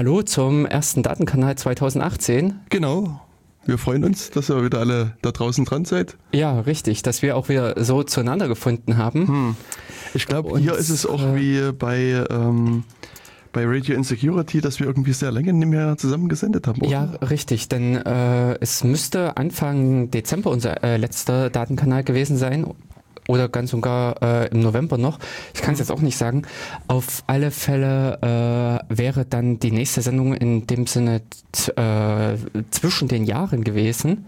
Hallo zum ersten Datenkanal 2018. Genau. Wir freuen uns, dass ihr wieder alle da draußen dran seid. Ja, richtig, dass wir auch wieder so zueinander gefunden haben. Ich glaube, hier ist es auch wie bei Radio Insecurity, dass wir irgendwie sehr lange nicht mehr zusammen gesendet haben, oder? Ja, richtig, denn es müsste Anfang Dezember unser letzter Datenkanal gewesen sein. Oder ganz und gar im November noch. Ich kann es jetzt auch nicht sagen. Auf alle Fälle wäre dann die nächste Sendung in dem Sinne zwischen den Jahren gewesen.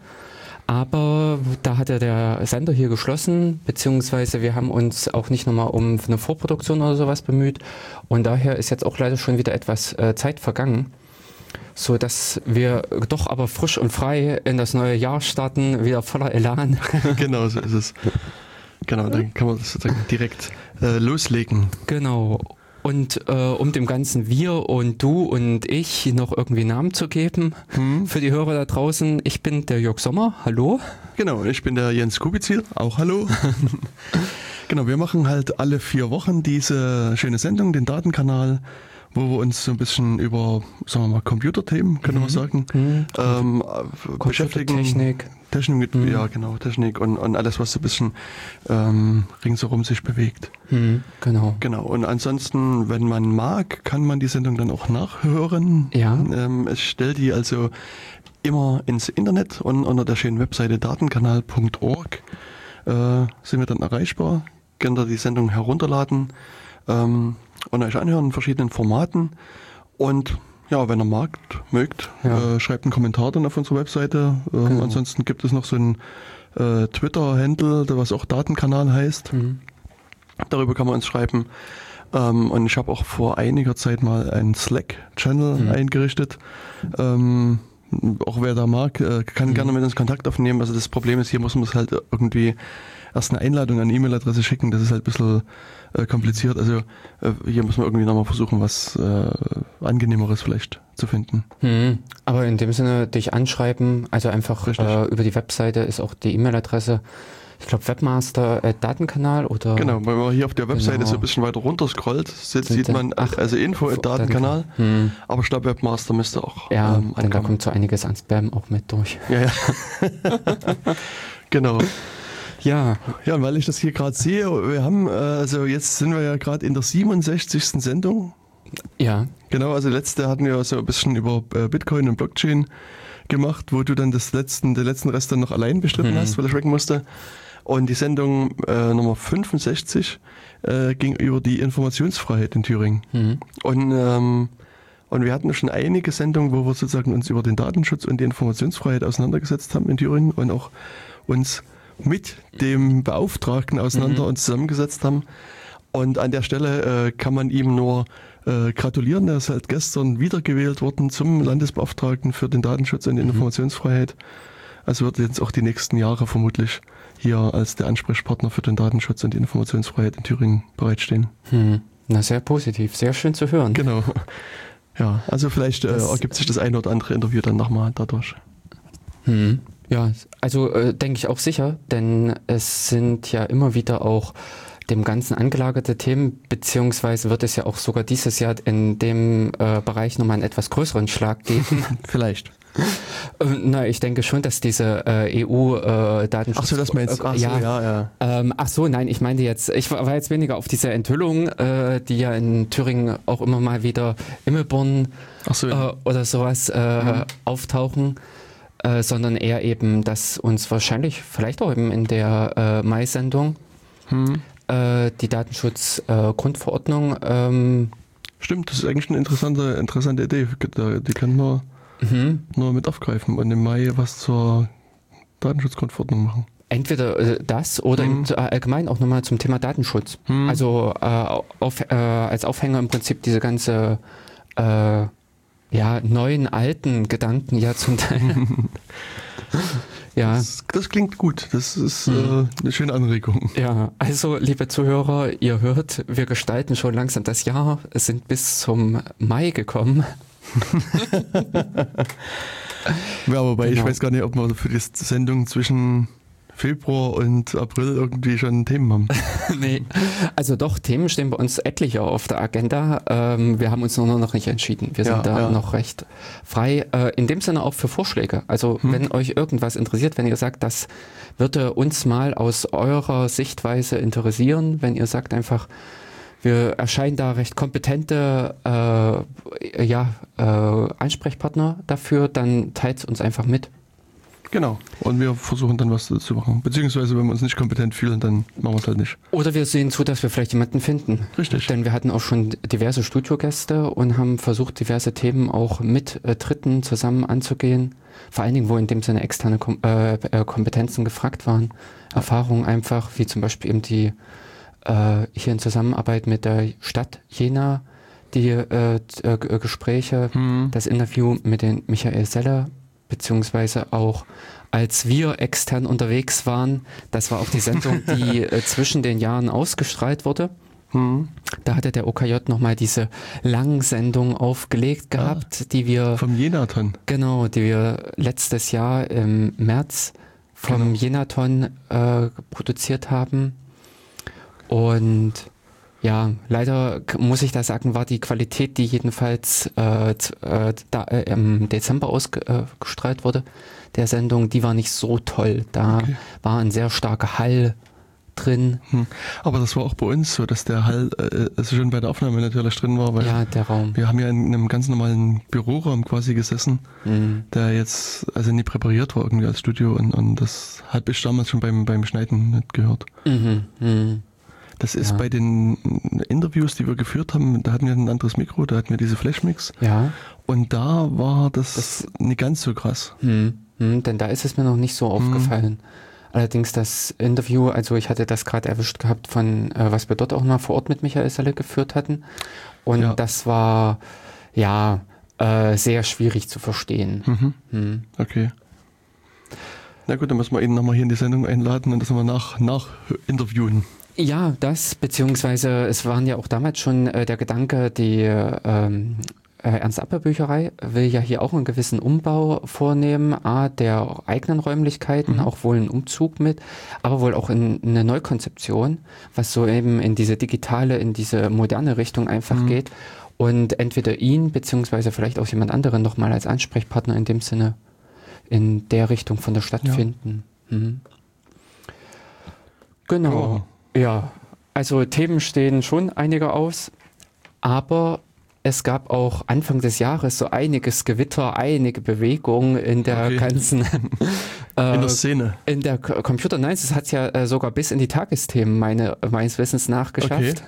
Aber da hatte der Sender hier geschlossen, beziehungsweise wir haben uns auch nicht nochmal um eine Vorproduktion oder sowas bemüht. Und daher ist jetzt auch leider schon wieder etwas Zeit vergangen. So dass wir doch aber frisch und frei in das neue Jahr starten, wieder voller Elan. Genau, so ist es. Genau, dann kann man das sozusagen direkt loslegen. Genau. Und um dem Ganzen wir und du und ich noch irgendwie Namen zu geben für die Hörer da draußen, ich bin der Jörg Sommer, hallo. Genau, ich bin der Jens Kubizil, auch hallo. Genau, wir machen halt alle 4 Wochen diese schöne Sendung, den Datenkanal, wo wir uns so ein bisschen über, sagen wir mal, Computerthemen, können wir sagen, beschäftigen. Technik, ja genau, Technik und alles, was so ein bisschen ringsherum sich bewegt. Genau. Genau, und ansonsten, wenn man mag, kann man die Sendung dann auch nachhören. Ja. Ich stelle die also immer ins Internet und unter der schönen Webseite datenkanal.org sind wir dann erreichbar. Könnt ihr die Sendung herunterladen und euch anhören in verschiedenen Formaten. Und ja, wenn ihr mögt, schreibt einen Kommentar dann auf unserer Webseite. Genau. Ansonsten gibt es noch so ein Twitter-Handle, was auch Datenkanal heißt. Darüber kann man uns schreiben. Und ich habe auch vor einiger Zeit mal einen Slack-Channel eingerichtet. Auch wer da mag, kann gerne mit uns Kontakt aufnehmen. Also das Problem ist, hier muss man es halt irgendwie erst eine Einladung an E-Mail-Adresse schicken. Das ist halt ein bisschen kompliziert. Also hier muss man irgendwie nochmal versuchen, was Angenehmeres vielleicht zu finden. Aber in dem Sinne dich anschreiben, also einfach über die Webseite ist auch die E-Mail-Adresse. Ich glaube Webmaster@Datenkanal oder... Genau, wenn man hier auf der Webseite so ein bisschen weiter runter scrollt, sieht man also Info@Datenkanal, aber ich glaube Webmaster müsste auch denn da kommt so einiges an Spam auch mit durch. Ja. Genau. Ja, weil ich das hier gerade sehe, wir haben, also jetzt sind wir ja gerade in der 67. Sendung. Ja. Genau, also letzte hatten wir so ein bisschen über Bitcoin und Blockchain gemacht, wo du dann den letzten Rest dann noch allein bestritten hast, weil ich weg musste. Und die Sendung Nummer 65 ging über die Informationsfreiheit in Thüringen. Und wir hatten schon einige Sendungen, wo wir sozusagen uns über den Datenschutz und die Informationsfreiheit auseinandergesetzt haben in Thüringen und auch uns mit dem Beauftragten auseinander und zusammengesetzt haben. Und an der Stelle kann man ihm nur gratulieren. Er ist halt gestern wiedergewählt worden zum Landesbeauftragten für den Datenschutz und die Informationsfreiheit. Also wird jetzt auch die nächsten Jahre vermutlich hier als der Ansprechpartner für den Datenschutz und die Informationsfreiheit in Thüringen bereitstehen. Na, sehr positiv, sehr schön zu hören. Genau. Ja, also vielleicht ergibt sich das eine oder andere Interview dann nochmal dadurch. Ja, also denke ich auch sicher, denn es sind ja immer wieder auch dem Ganzen angelagerte Themen, beziehungsweise wird es ja auch sogar dieses Jahr in dem Bereich nochmal einen etwas größeren Schlag geben. Vielleicht. Na, ich denke schon, dass diese EU-Datenschutz... Ach so, das meinst du? Ja. Ach so, nein, ich meinte jetzt, ich war jetzt weniger auf diese Enthüllung, die ja in Thüringen auch immer mal wieder Immelborn oder sowas auftauchen, sondern eher eben, dass uns wahrscheinlich, vielleicht auch eben in der Mai-Sendung, die Datenschutzgrundverordnung... Stimmt, das ist eigentlich eine interessante Idee, die können wir nur mit aufgreifen und im Mai was zur Datenschutzgrundverordnung machen. Entweder das oder eben allgemein auch nochmal zum Thema Datenschutz. Also als Aufhänger im Prinzip diese ganze neuen, alten Gedanken ja zum Teil. Ja. Das klingt gut, das ist eine schöne Anregung. Ja, also liebe Zuhörer, ihr hört, wir gestalten schon langsam das Jahr, es sind bis zum Mai gekommen. Ja, wobei ich weiß gar nicht, ob wir für die Sendung zwischen Februar und April irgendwie schon Themen haben. Nee, also doch, Themen stehen bei uns etliche auf der Agenda. Wir haben uns nur noch nicht entschieden. Wir sind noch recht frei. In dem Sinne auch für Vorschläge. Also wenn euch irgendwas interessiert, wenn ihr sagt, das würde uns mal aus eurer Sichtweise interessieren, wenn ihr sagt einfach, wir erscheinen da recht kompetente Ansprechpartner dafür, dann teilt es uns einfach mit. Genau. Und wir versuchen dann was zu machen. Beziehungsweise, wenn wir uns nicht kompetent fühlen, dann machen wir es halt nicht. Oder wir sehen zu, dass wir vielleicht jemanden finden. Richtig. Denn wir hatten auch schon diverse Studiogäste und haben versucht, diverse Themen auch mit Dritten zusammen anzugehen. Vor allen Dingen, wo in dem Sinne externe Kompetenzen gefragt waren. Erfahrungen einfach, wie zum Beispiel eben die hier in Zusammenarbeit mit der Stadt Jena, die Gespräche, das Interview mit den Michael Seller, beziehungsweise auch als wir extern unterwegs waren, das war auch die Sendung, die zwischen den Jahren ausgestrahlt wurde. Da hatte der OKJ nochmal diese Langsendung aufgelegt gehabt, die wir... Vom Jenaton. Genau, die wir letztes Jahr im März vom Jenaton produziert haben. Und ja, leider muss ich da sagen, war die Qualität, die jedenfalls im Dezember ausgestrahlt wurde, der Sendung, die war nicht so toll. Da war ein sehr starker Hall drin. Aber das war auch bei uns so, dass der Hall schon bei der Aufnahme natürlich drin war, weil der Raum. Wir haben ja in einem ganz normalen Büroraum quasi gesessen, der jetzt also nie präpariert war irgendwie als Studio und das habe ich damals schon beim Schneiden nicht gehört. Das ist bei den Interviews, die wir geführt haben, da hatten wir ein anderes Mikro, da hatten wir diese Flashmix. Ja. Und da war das nicht ganz so krass. Denn da ist es mir noch nicht so aufgefallen. Allerdings das Interview, also ich hatte das gerade erwischt gehabt von, was wir dort auch mal vor Ort mit Michael Selle geführt hatten. Und das war, sehr schwierig zu verstehen. Okay. Na gut, dann müssen wir ihn nochmal hier in die Sendung einladen und das mal nach interviewen. Ja, das, beziehungsweise es waren ja auch damals schon der Gedanke, die Ernst-Appel-Bücherei will ja hier auch einen gewissen Umbau vornehmen, der eigenen Räumlichkeiten, auch wohl einen Umzug mit, aber wohl auch in eine Neukonzeption, was so eben in diese digitale, in diese moderne Richtung einfach geht und entweder ihn, beziehungsweise vielleicht auch jemand anderen nochmal als Ansprechpartner in dem Sinne in der Richtung von der Stadt finden. Genau. Ja, also Themen stehen schon einige aus, aber es gab auch Anfang des Jahres so einiges Gewitter, einige Bewegungen in der ganzen in der Szene. In der Computer Nights, das hat es ja sogar bis in die Tagesthemen meines Wissens nach geschafft.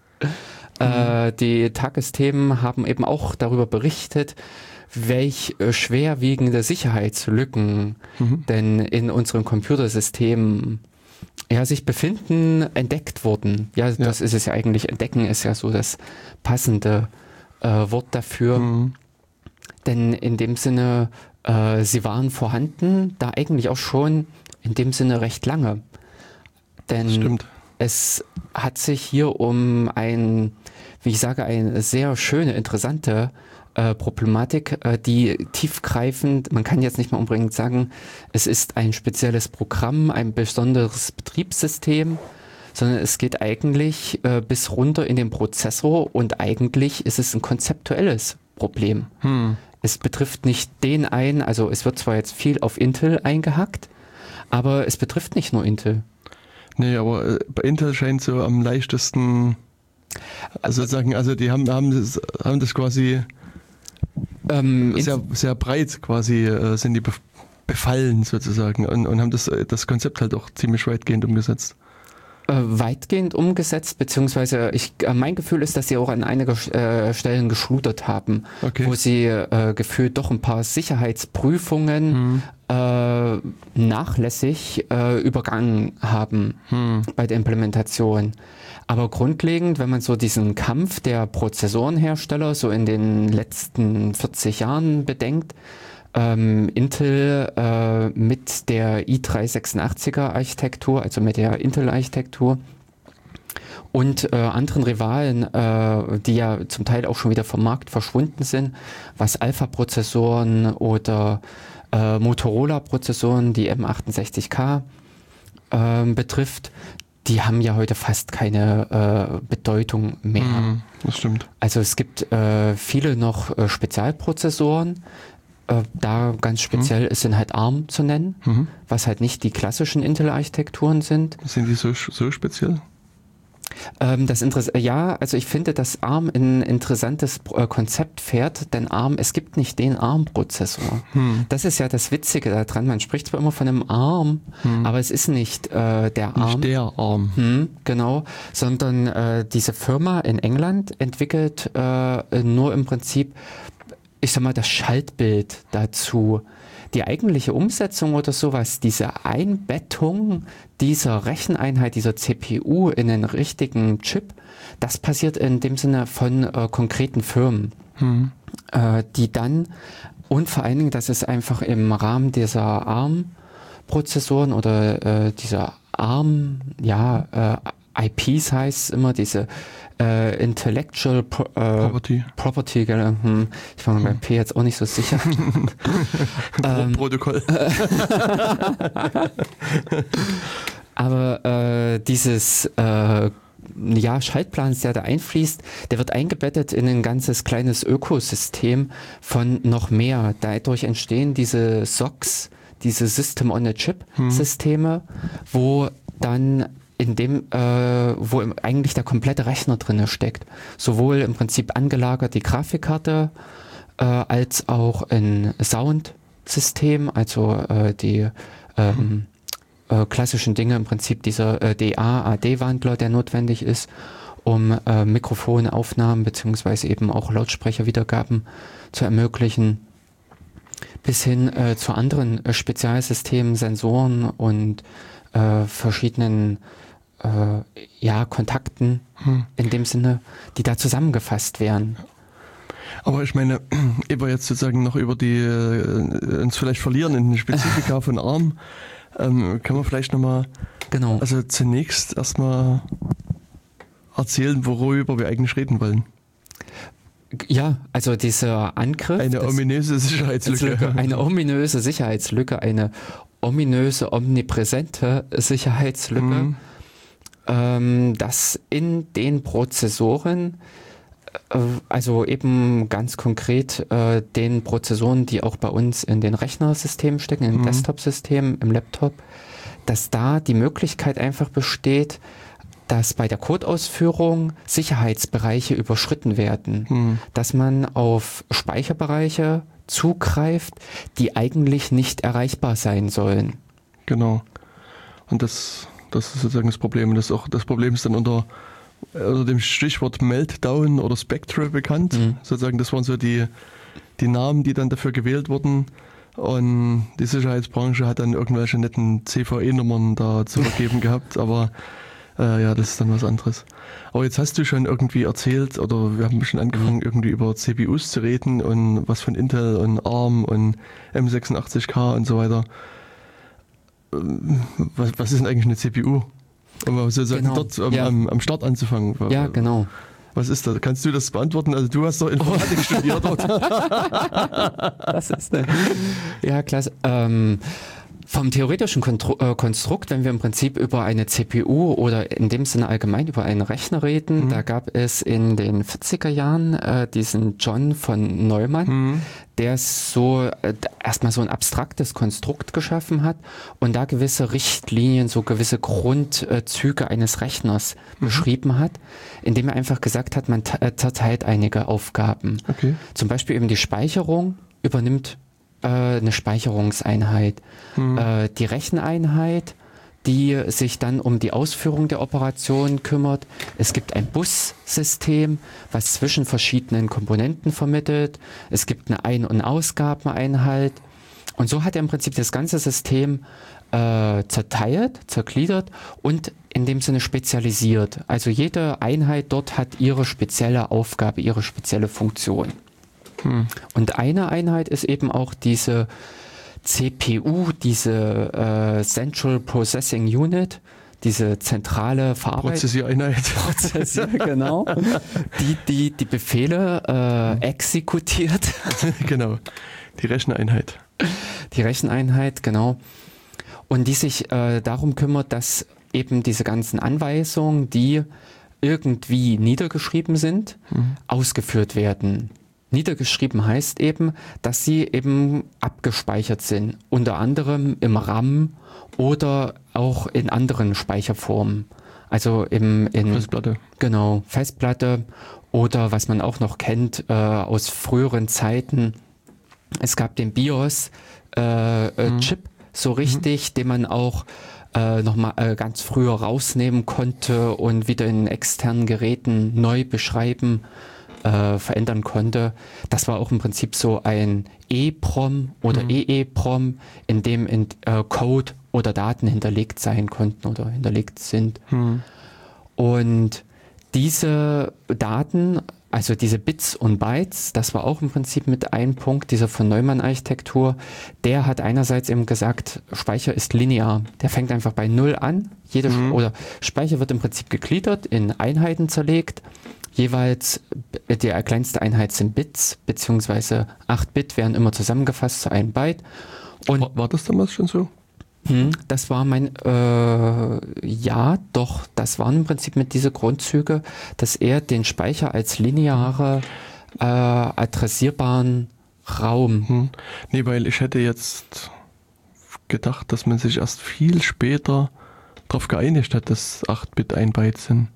Die Tagesthemen haben eben auch darüber berichtet, welch schwerwiegende Sicherheitslücken denn in unseren Computersystemen sich befinden, entdeckt wurden. Ja, das ist es ja eigentlich. Entdecken ist ja so das passende Wort dafür. Denn in dem Sinne, sie waren vorhanden, da eigentlich auch schon in dem Sinne recht lange. Denn es hat sich hier um eine sehr schöne, interessante Problematik, die tiefgreifend, man kann jetzt nicht mal unbedingt sagen, es ist ein spezielles Programm, ein besonderes Betriebssystem, sondern es geht eigentlich bis runter in den Prozessor und eigentlich ist es ein konzeptuelles Problem. Es betrifft nicht den einen, also es wird zwar jetzt viel auf Intel eingehackt, aber es betrifft nicht nur Intel. Nee, aber bei Intel scheint so am leichtesten, also die haben das quasi sehr, sehr breit quasi sind die befallen sozusagen und haben das Konzept halt auch ziemlich weitgehend umgesetzt. Weitgehend umgesetzt, beziehungsweise mein Gefühl ist, dass sie auch an einigen Stellen geschludert haben, wo sie gefühlt doch ein paar Sicherheitsprüfungen nachlässig übergangen haben bei der Implementation. Aber grundlegend, wenn man so diesen Kampf der Prozessorenhersteller so in den letzten 40 Jahren bedenkt, Intel mit der i386er Architektur, also mit der Intel-Architektur und anderen Rivalen, die ja zum Teil auch schon wieder vom Markt verschwunden sind, was Alpha-Prozessoren oder Motorola-Prozessoren, die M68K betrifft, die haben ja heute fast keine Bedeutung mehr. Das stimmt. Also es gibt viele noch Spezialprozessoren. Da ganz speziell sind halt ARM zu nennen, was halt nicht die klassischen Intel-Architekturen sind. Sind die so speziell? Ja, also ich finde, dass ARM ein interessantes Konzept fährt, denn es gibt nicht den ARM-Prozessor. Das ist ja das Witzige daran. Man spricht zwar immer von einem ARM, aber es ist nicht der ARM. Nicht der ARM. Genau, sondern diese Firma in England entwickelt nur im Prinzip, ich sag mal, das Schaltbild dazu. Die eigentliche Umsetzung oder sowas, diese Einbettung dieser Recheneinheit, dieser CPU in den richtigen Chip, das passiert in dem Sinne von konkreten Firmen, die dann, und vor allen Dingen, das ist einfach im Rahmen dieser ARM-Prozessoren oder dieser ARM, IPs heißt es immer, diese Intellectual Property, gell? Ich war mir beim P jetzt auch nicht so sicher. Protokoll. Aber dieses Schaltplan, der da einfließt, der wird eingebettet in ein ganzes kleines Ökosystem von noch mehr. Dadurch entstehen diese SoCs, diese System-on-a-Chip-Systeme, wo dann wo eigentlich der komplette Rechner drin steckt. Sowohl im Prinzip angelagert die Grafikkarte, als auch ein Soundsystem, also die klassischen Dinge, im Prinzip dieser DA-AD-Wandler, der notwendig ist, um Mikrofonaufnahmen beziehungsweise eben auch Lautsprecherwiedergaben zu ermöglichen, bis hin zu anderen Spezialsystemen, Sensoren und verschiedenen Kontakten in dem Sinne, die da zusammengefasst werden. Aber ich meine, ehe wir jetzt sozusagen noch über uns vielleicht verlieren in den Spezifika von ARM, kann man vielleicht nochmal, also zunächst erstmal erzählen, worüber wir eigentlich reden wollen. Ja, also dieser Angriff. Eine ominöse Sicherheitslücke. Eine ominöse Sicherheitslücke, eine ominöse, omnipräsente Sicherheitslücke, dass in den Prozessoren, also eben ganz konkret den Prozessoren, die auch bei uns in den Rechnersystemen stecken, in den Desktop-Systemen, im Laptop, dass da die Möglichkeit einfach besteht, dass bei der Codeausführung Sicherheitsbereiche überschritten werden, dass man auf Speicherbereiche zugreift, die eigentlich nicht erreichbar sein sollen. Genau. Und das ist sozusagen das Problem. Das Problem ist dann unter dem Stichwort Meltdown oder Spectre bekannt. Sozusagen, das waren so die Namen, die dann dafür gewählt wurden. Und die Sicherheitsbranche hat dann irgendwelche netten CVE-Nummern da zu vergeben gehabt, aber das ist dann was anderes. Aber jetzt hast du schon irgendwie erzählt, oder wir haben schon angefangen, irgendwie über CPUs zu reden und was von Intel und ARM und M86K und so weiter. Was ist denn eigentlich eine CPU? Um sozusagen dort am Start anzufangen. Ja, genau. Was ist das? Kannst du das beantworten? Also du hast doch Informatik studiert dort. Das ist ja, klasse. Vom theoretischen Konstrukt, wenn wir im Prinzip über eine CPU oder in dem Sinne allgemein über einen Rechner reden, da gab es in den 40er Jahren diesen John von Neumann, der erstmal so ein abstraktes Konstrukt geschaffen hat und da gewisse Richtlinien, so gewisse Grundzüge eines Rechners beschrieben hat, indem er einfach gesagt hat, man zerteilt einige Aufgaben. Okay. Zum Beispiel eben die Speicherung übernimmt eine Speicherungseinheit. Die Recheneinheit, die sich dann um die Ausführung der Operation kümmert. Es gibt ein Bussystem, was zwischen verschiedenen Komponenten vermittelt. Es gibt eine Ein- und Ausgabeneinheit. Und so hat er im Prinzip das ganze System zergliedert und in dem Sinne spezialisiert. Also jede Einheit dort hat ihre spezielle Aufgabe, ihre spezielle Funktion. Und eine Einheit ist eben auch diese CPU, diese Central Processing Unit, diese zentrale Prozessiereinheit. Genau. Die Befehle exekutiert. Genau. Die Recheneinheit. Die Recheneinheit, genau. und die sich darum kümmert, dass eben diese ganzen Anweisungen, die irgendwie niedergeschrieben sind, ausgeführt werden. Niedergeschrieben heißt eben, dass sie eben abgespeichert sind, unter anderem im RAM oder auch in anderen Speicherformen. Also in Festplatte. Genau, Festplatte oder was man auch noch kennt aus früheren Zeiten. Es gab den BIOS-Chip, so richtig, den man auch nochmal ganz früher rausnehmen konnte und wieder in externen Geräten neu beschreiben, verändern konnte. Das war auch im Prinzip so ein EEPROM oder EEPROM, in dem Code oder Daten hinterlegt sein konnten oder hinterlegt sind. Und diese Daten, also diese Bits und Bytes, das war auch im Prinzip mit ein Punkt dieser von Neumann-Architektur. Der hat einerseits eben gesagt, Speicher ist linear. Der fängt einfach bei 0 an. Oder Speicher wird im Prinzip gegliedert, in Einheiten zerlegt. Jeweils, die kleinste Einheit sind Bits, beziehungsweise 8 Bit werden immer zusammengefasst zu einem Byte. Und war das damals schon so? Das war ja, doch, das waren im Prinzip mit diese Grundzüge, dass er den Speicher als lineare, adressierbaren Raum. Nee, weil ich hätte jetzt gedacht, dass man sich erst viel später darauf geeinigt hat, dass 8-Bit ein Byte sind.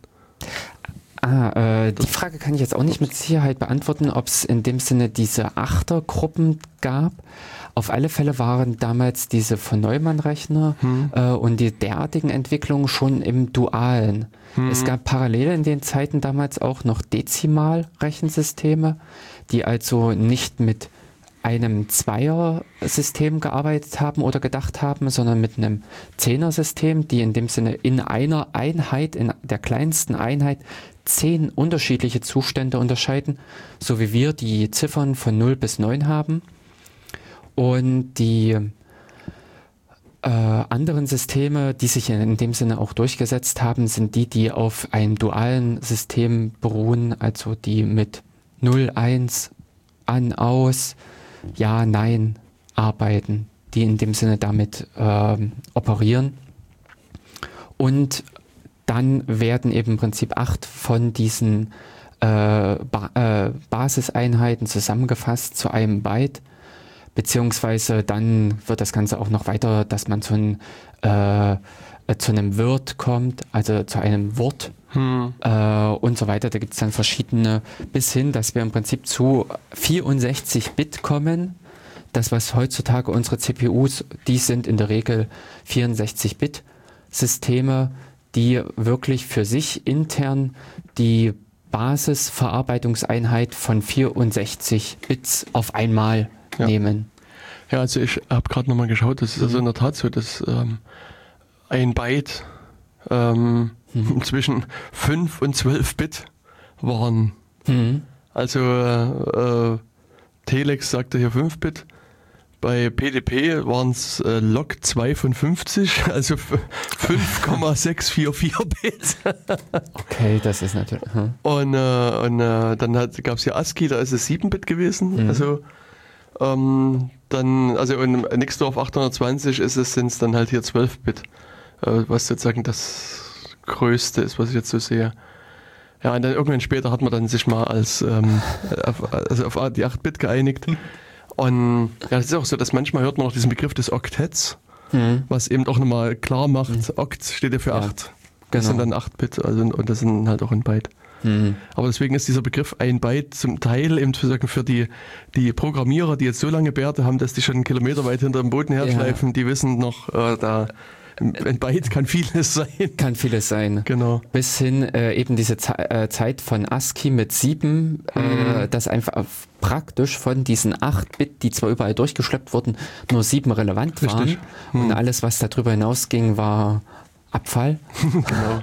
Die Frage kann ich jetzt auch nicht mit Sicherheit beantworten, ob es in dem Sinne diese Achtergruppen gab. Auf alle Fälle waren damals diese von Neumann-Rechner und die derartigen Entwicklungen schon im Dualen. Es gab parallel in den Zeiten damals auch noch Dezimal-Rechensysteme, die also nicht mit einem Zweier-System gearbeitet haben oder gedacht haben, sondern mit einem Zehner-System, die in dem Sinne in einer Einheit, in der kleinsten Einheit, 10 unterschiedliche Zustände unterscheiden, so wie wir die Ziffern von 0 bis 9 haben. Und die anderen Systeme, die sich in dem Sinne auch durchgesetzt haben, sind die auf einem dualen System beruhen, also die mit 0, 1, an, aus, ja, nein arbeiten, die in dem Sinne damit operieren. Und dann werden eben im Prinzip 8 von diesen Basiseinheiten zusammengefasst zu einem Byte, beziehungsweise dann wird das Ganze auch noch weiter, dass man zu einem Word kommt, also zu einem Wort und so weiter. Da gibt es dann verschiedene, bis hin, dass wir im Prinzip zu 64 Bit kommen. Das, was heutzutage unsere CPUs, die sind in der Regel 64 Bit Systeme, die wirklich für sich intern die Basisverarbeitungseinheit von 64 Bits auf einmal nehmen. Ja, also ich habe gerade nochmal geschaut, das ist also in der Tat so, dass ein Byte zwischen 5 und 12 Bit waren. Also Telex sagte hier 5 Bit. Bei PDP waren es log 2 von 50, also 5,644 Bit. Okay, das ist natürlich. Und dann gab es ja ASCII, da ist es 7 Bit gewesen. Also dann, also in Nixdorf 820 sind es dann halt hier 12 Bit, was sozusagen das Größte ist, was ich jetzt so sehe. Ja, und dann irgendwann später hat man dann sich mal auf die 8 Bit geeinigt. Und ja, es ist auch so, dass manchmal hört man noch diesen Begriff des Oktetts, was eben auch nochmal klar macht, Okt steht ja für 8. Das sind dann 8 Bit, also, und das sind halt auch ein Byte. Aber deswegen ist dieser Begriff ein Byte zum Teil eben für die Programmierer, die jetzt so lange Bärte haben, dass die schon kilometerweit hinter dem Boden herschleifen, die wissen noch, ein Byte kann vieles sein. Kann vieles sein. Genau. Bis hin eben diese Zeit von ASCII mit 7, dass einfach praktisch von diesen 8 Bit, die zwar überall durchgeschleppt wurden, nur 7 relevant waren. Richtig. Und alles, was darüber hinausging, war Abfall. Genau.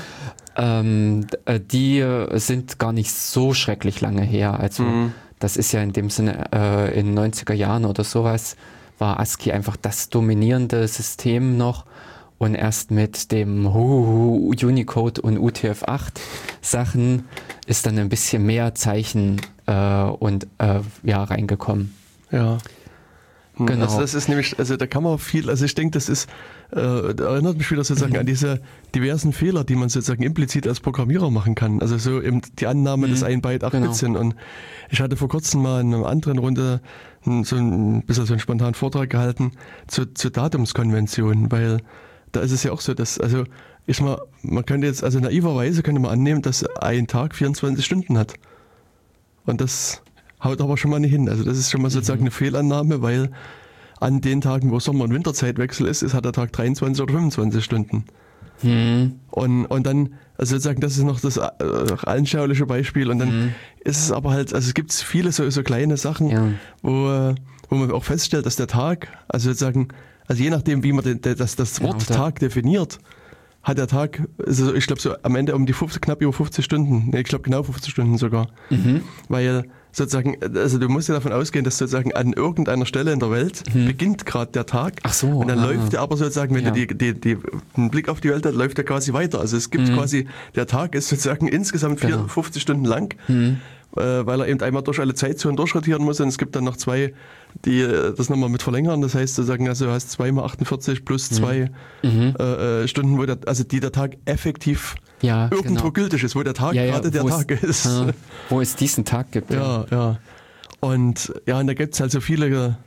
Die sind gar nicht so schrecklich lange her. Also das ist ja in dem Sinne in den 90er Jahren oder sowas, war ASCII einfach das dominierende System noch. Und erst mit dem Unicode und UTF-8 Sachen ist dann ein bisschen mehr Zeichen reingekommen. Ja. Genau. Also das ist nämlich, also da kann man viel, also ich denke, das ist, da erinnert mich wieder sozusagen an diese diversen Fehler, die man sozusagen implizit als Programmierer machen kann. Also so eben die Annahme, dass ein Byte 8 Bit sind. Und ich hatte vor kurzem mal in einer anderen Runde so ein bisschen so einen spontanen Vortrag gehalten zur Datumskonvention, weil da ist es ja auch so, dass, also man könnte jetzt, also naiverweise könnte man annehmen, dass ein Tag 24 Stunden hat. Und das haut aber schon mal nicht hin. Also das ist schon mal sozusagen eine Fehlannahme, weil an den Tagen, wo Sommer- und Winterzeitwechsel ist, hat der Tag 23 oder 25 Stunden. Und dann, also sozusagen, das ist noch das anschauliche Beispiel. Und dann ist es aber halt, also es gibt viele so kleine Sachen, wo man auch feststellt, dass der Tag, also sozusagen, also je nachdem, wie man das Wort Tag definiert, hat der Tag, also ich glaube so am Ende um die knapp über 50 Stunden, ich glaube genau 50 Stunden sogar, weil sozusagen, also du musst ja davon ausgehen, dass sozusagen an irgendeiner Stelle in der Welt beginnt gerade der Tag. Ach so. Und dann läuft der aber sozusagen, wenn du den Blick auf die Welt hast, läuft der quasi weiter. Also es gibt quasi, der Tag ist sozusagen insgesamt 50 Stunden lang, weil er eben einmal durch alle Zeitzonen durchrotieren muss, und es gibt dann noch zwei, die das nochmal mit verlängern. Das heißt sozusagen, also du hast 2 mal 48 plus 2 Stunden, wo der Tag effektiv irgendwo gültig ist, wo der Tag gerade der Tag ist. Wo es diesen Tag gibt. Ja. Und da gibt es halt so viele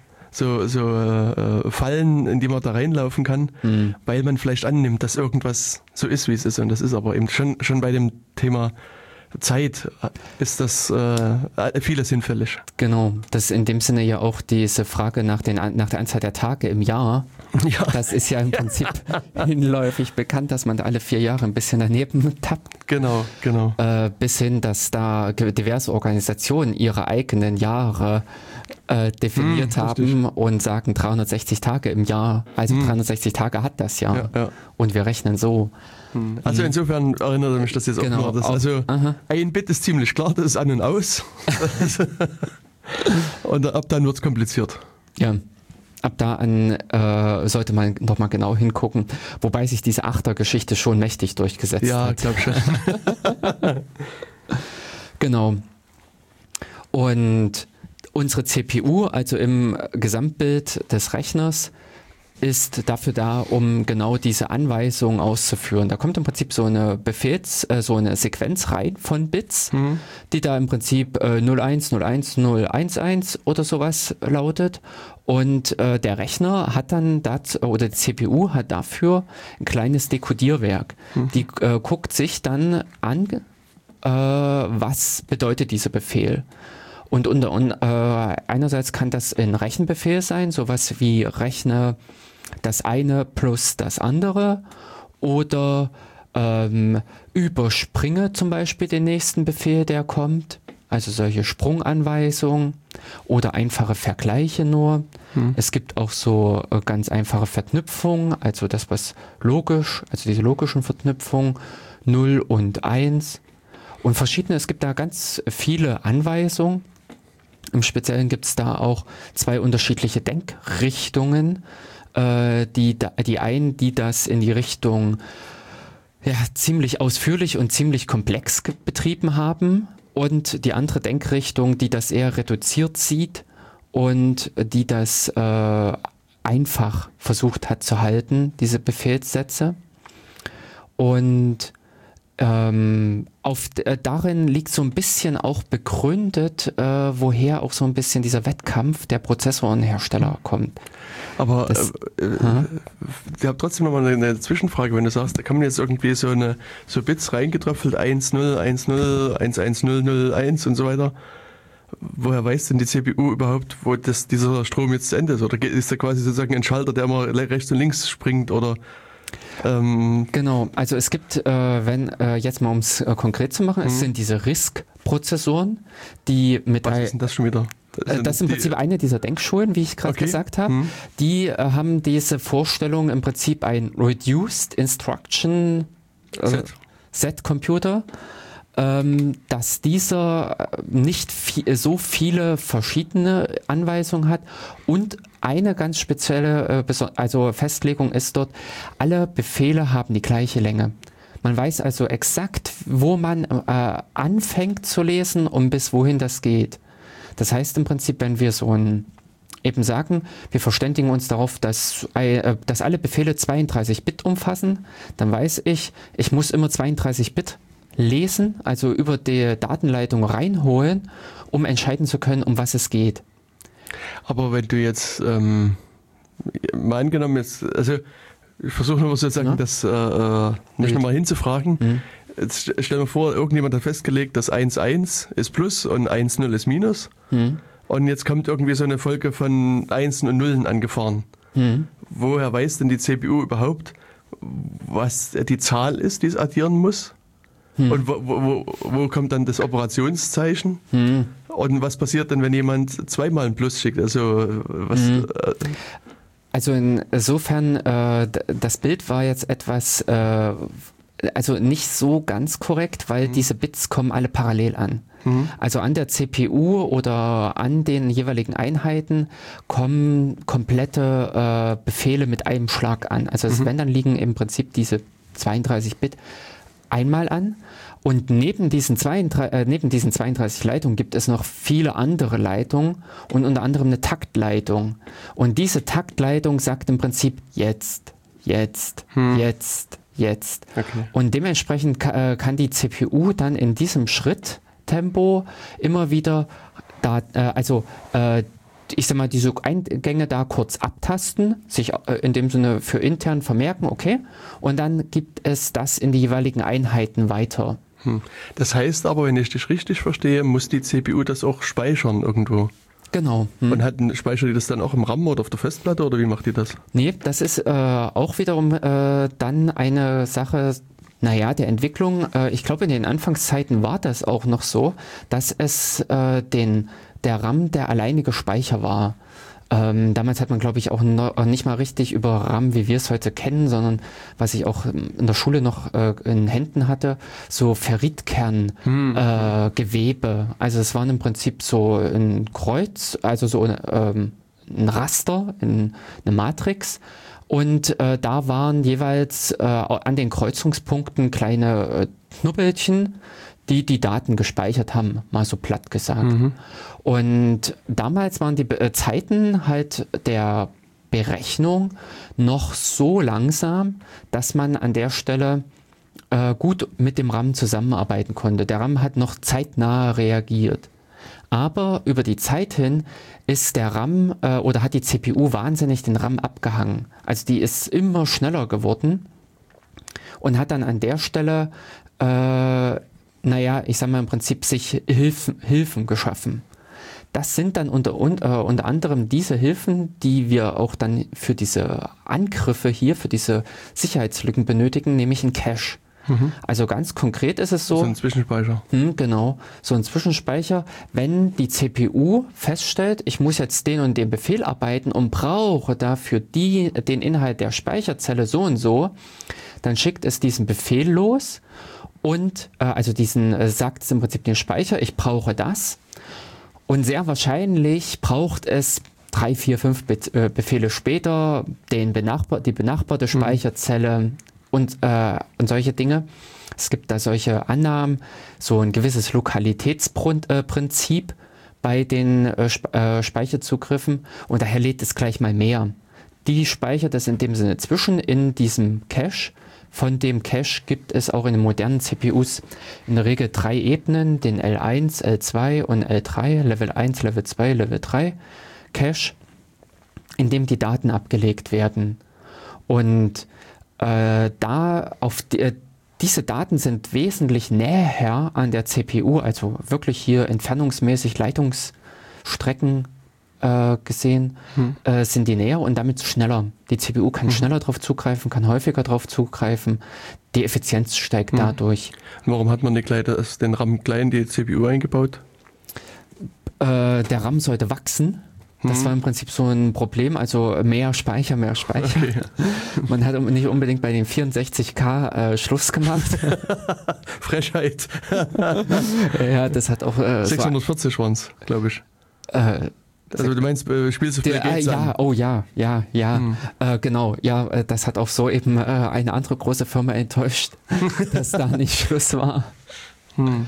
Fallen, in die man da reinlaufen kann, weil man vielleicht annimmt, dass irgendwas so ist, wie es ist. Und das ist aber eben schon bei dem Thema Zeit ist das vieles hinfällig. Genau, das ist in dem Sinne ja auch diese Frage nach der Anzahl der Tage im Jahr. Ja. Das ist ja im Prinzip hinläufig bekannt, dass man da alle 4 Jahre ein bisschen daneben tappt. Genau. Bis hin, dass da diverse Organisationen ihre eigenen Jahre definiert haben und sagen 360 Tage im Jahr. Also 360 Tage hat das Jahr. Ja. Und wir rechnen so. Also insofern erinnert mich das jetzt auch nur. Also ein Bit ist ziemlich klar, das ist an und aus. Und ab dann wird es kompliziert. Ja. Ab da an sollte man nochmal genau hingucken, wobei sich diese Achtergeschichte schon mächtig durchgesetzt hat. Ja, ich glaube schon. Genau. Und unsere CPU, also im Gesamtbild des Rechners, ist dafür da, um genau diese Anweisungen auszuführen. Da kommt im Prinzip so eine so eine Sequenz rein von Bits, die da im Prinzip 01, 01, 011 oder sowas lautet. Und der Rechner hat dann oder die CPU hat dafür ein kleines Dekodierwerk. Die guckt sich dann an, was bedeutet dieser Befehl. Und einerseits kann das ein Rechenbefehl sein, sowas wie rechne das eine plus das andere, oder überspringe zum Beispiel den nächsten Befehl, der kommt, also solche Sprunganweisungen oder einfache Vergleiche nur. Es gibt auch so ganz einfache Verknüpfungen, also das, was logisch, also diese logischen Verknüpfungen, 0 und 1 und verschiedene, es gibt da ganz viele Anweisungen. Im Speziellen gibt es da auch 2 unterschiedliche Denkrichtungen. Die einen, die das in die Richtung ziemlich ausführlich und ziemlich komplex betrieben haben, und die andere Denkrichtung, die das eher reduziert sieht und die das einfach versucht hat zu halten, diese Befehlssätze. Und darin liegt so ein bisschen auch begründet, woher auch so ein bisschen dieser Wettkampf der Prozessorenhersteller kommt. Aber ich habe trotzdem nochmal eine Zwischenfrage, wenn du sagst, da kann man jetzt irgendwie so Bits reingetröpfelt, 1, 0, 1, 0, 1, 1, 0, 0, 1 und so weiter. Woher weiß denn die CPU überhaupt, wo dieser Strom jetzt zu Ende ist? Oder ist da quasi sozusagen ein Schalter, der immer rechts und links springt, oder... Genau, also es gibt, jetzt mal um es konkret zu machen, es sind diese RISC-Prozessoren, die mit... Was ist denn das schon wieder? Das ist im Prinzip eine dieser Denkschulen, wie ich gerade gesagt habe. Die haben diese Vorstellung, im Prinzip ein Reduced Instruction Set Computer, dass dieser nicht so viele verschiedene Anweisungen hat, und eine ganz spezielle Festlegung ist dort, alle Befehle haben die gleiche Länge. Man weiß also exakt, wo man anfängt zu lesen und bis wohin das geht. Das heißt im Prinzip, wenn wir so ein eben sagen, wir verständigen uns darauf, dass alle Befehle 32 Bit umfassen. Dann weiß ich muss immer 32 Bit lesen, also über die Datenleitung reinholen, um entscheiden zu können, um was es geht. Aber wenn du jetzt mal angenommen jetzt, also ich versuche nochmal sozusagen das nicht nochmal hinzufragen. Jetzt stell dir vor, irgendjemand hat festgelegt, dass 1,1 ist Plus und 1,0 ist Minus. Und jetzt kommt irgendwie so eine Folge von Einsen und Nullen angefahren. Woher weiß denn die CPU überhaupt, was die Zahl ist, die es addieren muss? Und wo kommt dann das Operationszeichen? Und was passiert denn, wenn jemand zweimal ein Plus schickt? Also Also insofern, das Bild war jetzt etwas, also nicht so ganz korrekt, weil diese Bits kommen alle parallel an. Also an der CPU oder an den jeweiligen Einheiten kommen komplette Befehle mit einem Schlag an. Also wenn, dann liegen im Prinzip diese 32 Bit einmal an. Und neben diesen 32 Leitungen gibt es noch viele andere Leitungen und unter anderem eine Taktleitung. Und diese Taktleitung sagt im Prinzip jetzt. Okay. Und dementsprechend kann die CPU dann in diesem Schritttempo immer wieder ich sag mal, diese Eingänge da kurz abtasten, sich in dem Sinne für intern vermerken, okay, und dann gibt es das in die jeweiligen Einheiten weiter. Das heißt aber, wenn ich dich richtig verstehe, muss die CPU das auch speichern irgendwo. Genau. Und speichert die das dann auch im RAM oder auf der Festplatte oder wie macht die das? Nee, das ist auch wiederum dann eine Sache, der Entwicklung. Ich glaube, in den Anfangszeiten war das auch noch so, dass es der RAM der alleinige Speicher war. Damals hat man, glaube ich, auch nicht mal richtig über RAM, wie wir es heute kennen, sondern was ich auch in der Schule noch in Händen hatte, so Ferritkerngewebe. Also es waren im Prinzip so ein Kreuz, also so ein Raster, eine Matrix. Und da waren jeweils an den Kreuzungspunkten kleine Knubbelchen, die Daten gespeichert haben, mal so platt gesagt. Und damals waren die Zeiten halt der Berechnung noch so langsam, dass man an der Stelle gut mit dem RAM zusammenarbeiten konnte. Der RAM hat noch zeitnah reagiert. Aber über die Zeit hin ist der RAM oder hat die CPU wahnsinnig den RAM abgehangen. Also die ist immer schneller geworden und hat dann an der Stelle ich sag mal im Prinzip sich Hilfen geschaffen. Das sind dann unter anderem diese Hilfen, die wir auch dann für diese Angriffe hier, für diese Sicherheitslücken benötigen, nämlich ein Cache. Also ganz konkret ist es so. So ein Zwischenspeicher. Genau, so ein Zwischenspeicher. Wenn die CPU feststellt, ich muss jetzt den und den Befehl arbeiten und brauche dafür den Inhalt der Speicherzelle so und so, dann schickt es diesen Befehl los und sagt es im Prinzip den Speicher, ich brauche das. Und sehr wahrscheinlich braucht es 3, 4, 5 Befehle später die benachbarte Speicherzelle und solche Dinge. Es gibt da solche Annahmen, so ein gewisses Lokalitätsprinzip bei den Speicherzugriffen und daher lädt es gleich mal mehr. Die speichert es in dem Sinne zwischen in diesem Cache. Von dem Cache gibt es auch in den modernen CPUs in der Regel 3 Ebenen, den L1, L2 und L3, Level 1, Level 2, Level 3 Cache, in dem die Daten abgelegt werden. Und diese Daten sind wesentlich näher an der CPU, also wirklich hier entfernungsmäßig Leitungsstrecken gesehen, sind die näher und damit schneller. Die CPU kann schneller drauf zugreifen, kann häufiger drauf zugreifen. Die Effizienz steigt dadurch. Warum hat man den RAM klein in die CPU eingebaut? Der RAM sollte wachsen. Das war im Prinzip so ein Problem, also mehr Speicher. Okay. Man hat nicht unbedingt bei den 64K Schluss gemacht. Frechheit. Ja, das hat auch... 640 waren es, glaube ich. Also du meinst, spielst du viel Geld an? Genau. Ja, das hat auch so eben eine andere große Firma enttäuscht, dass da nicht Schluss war.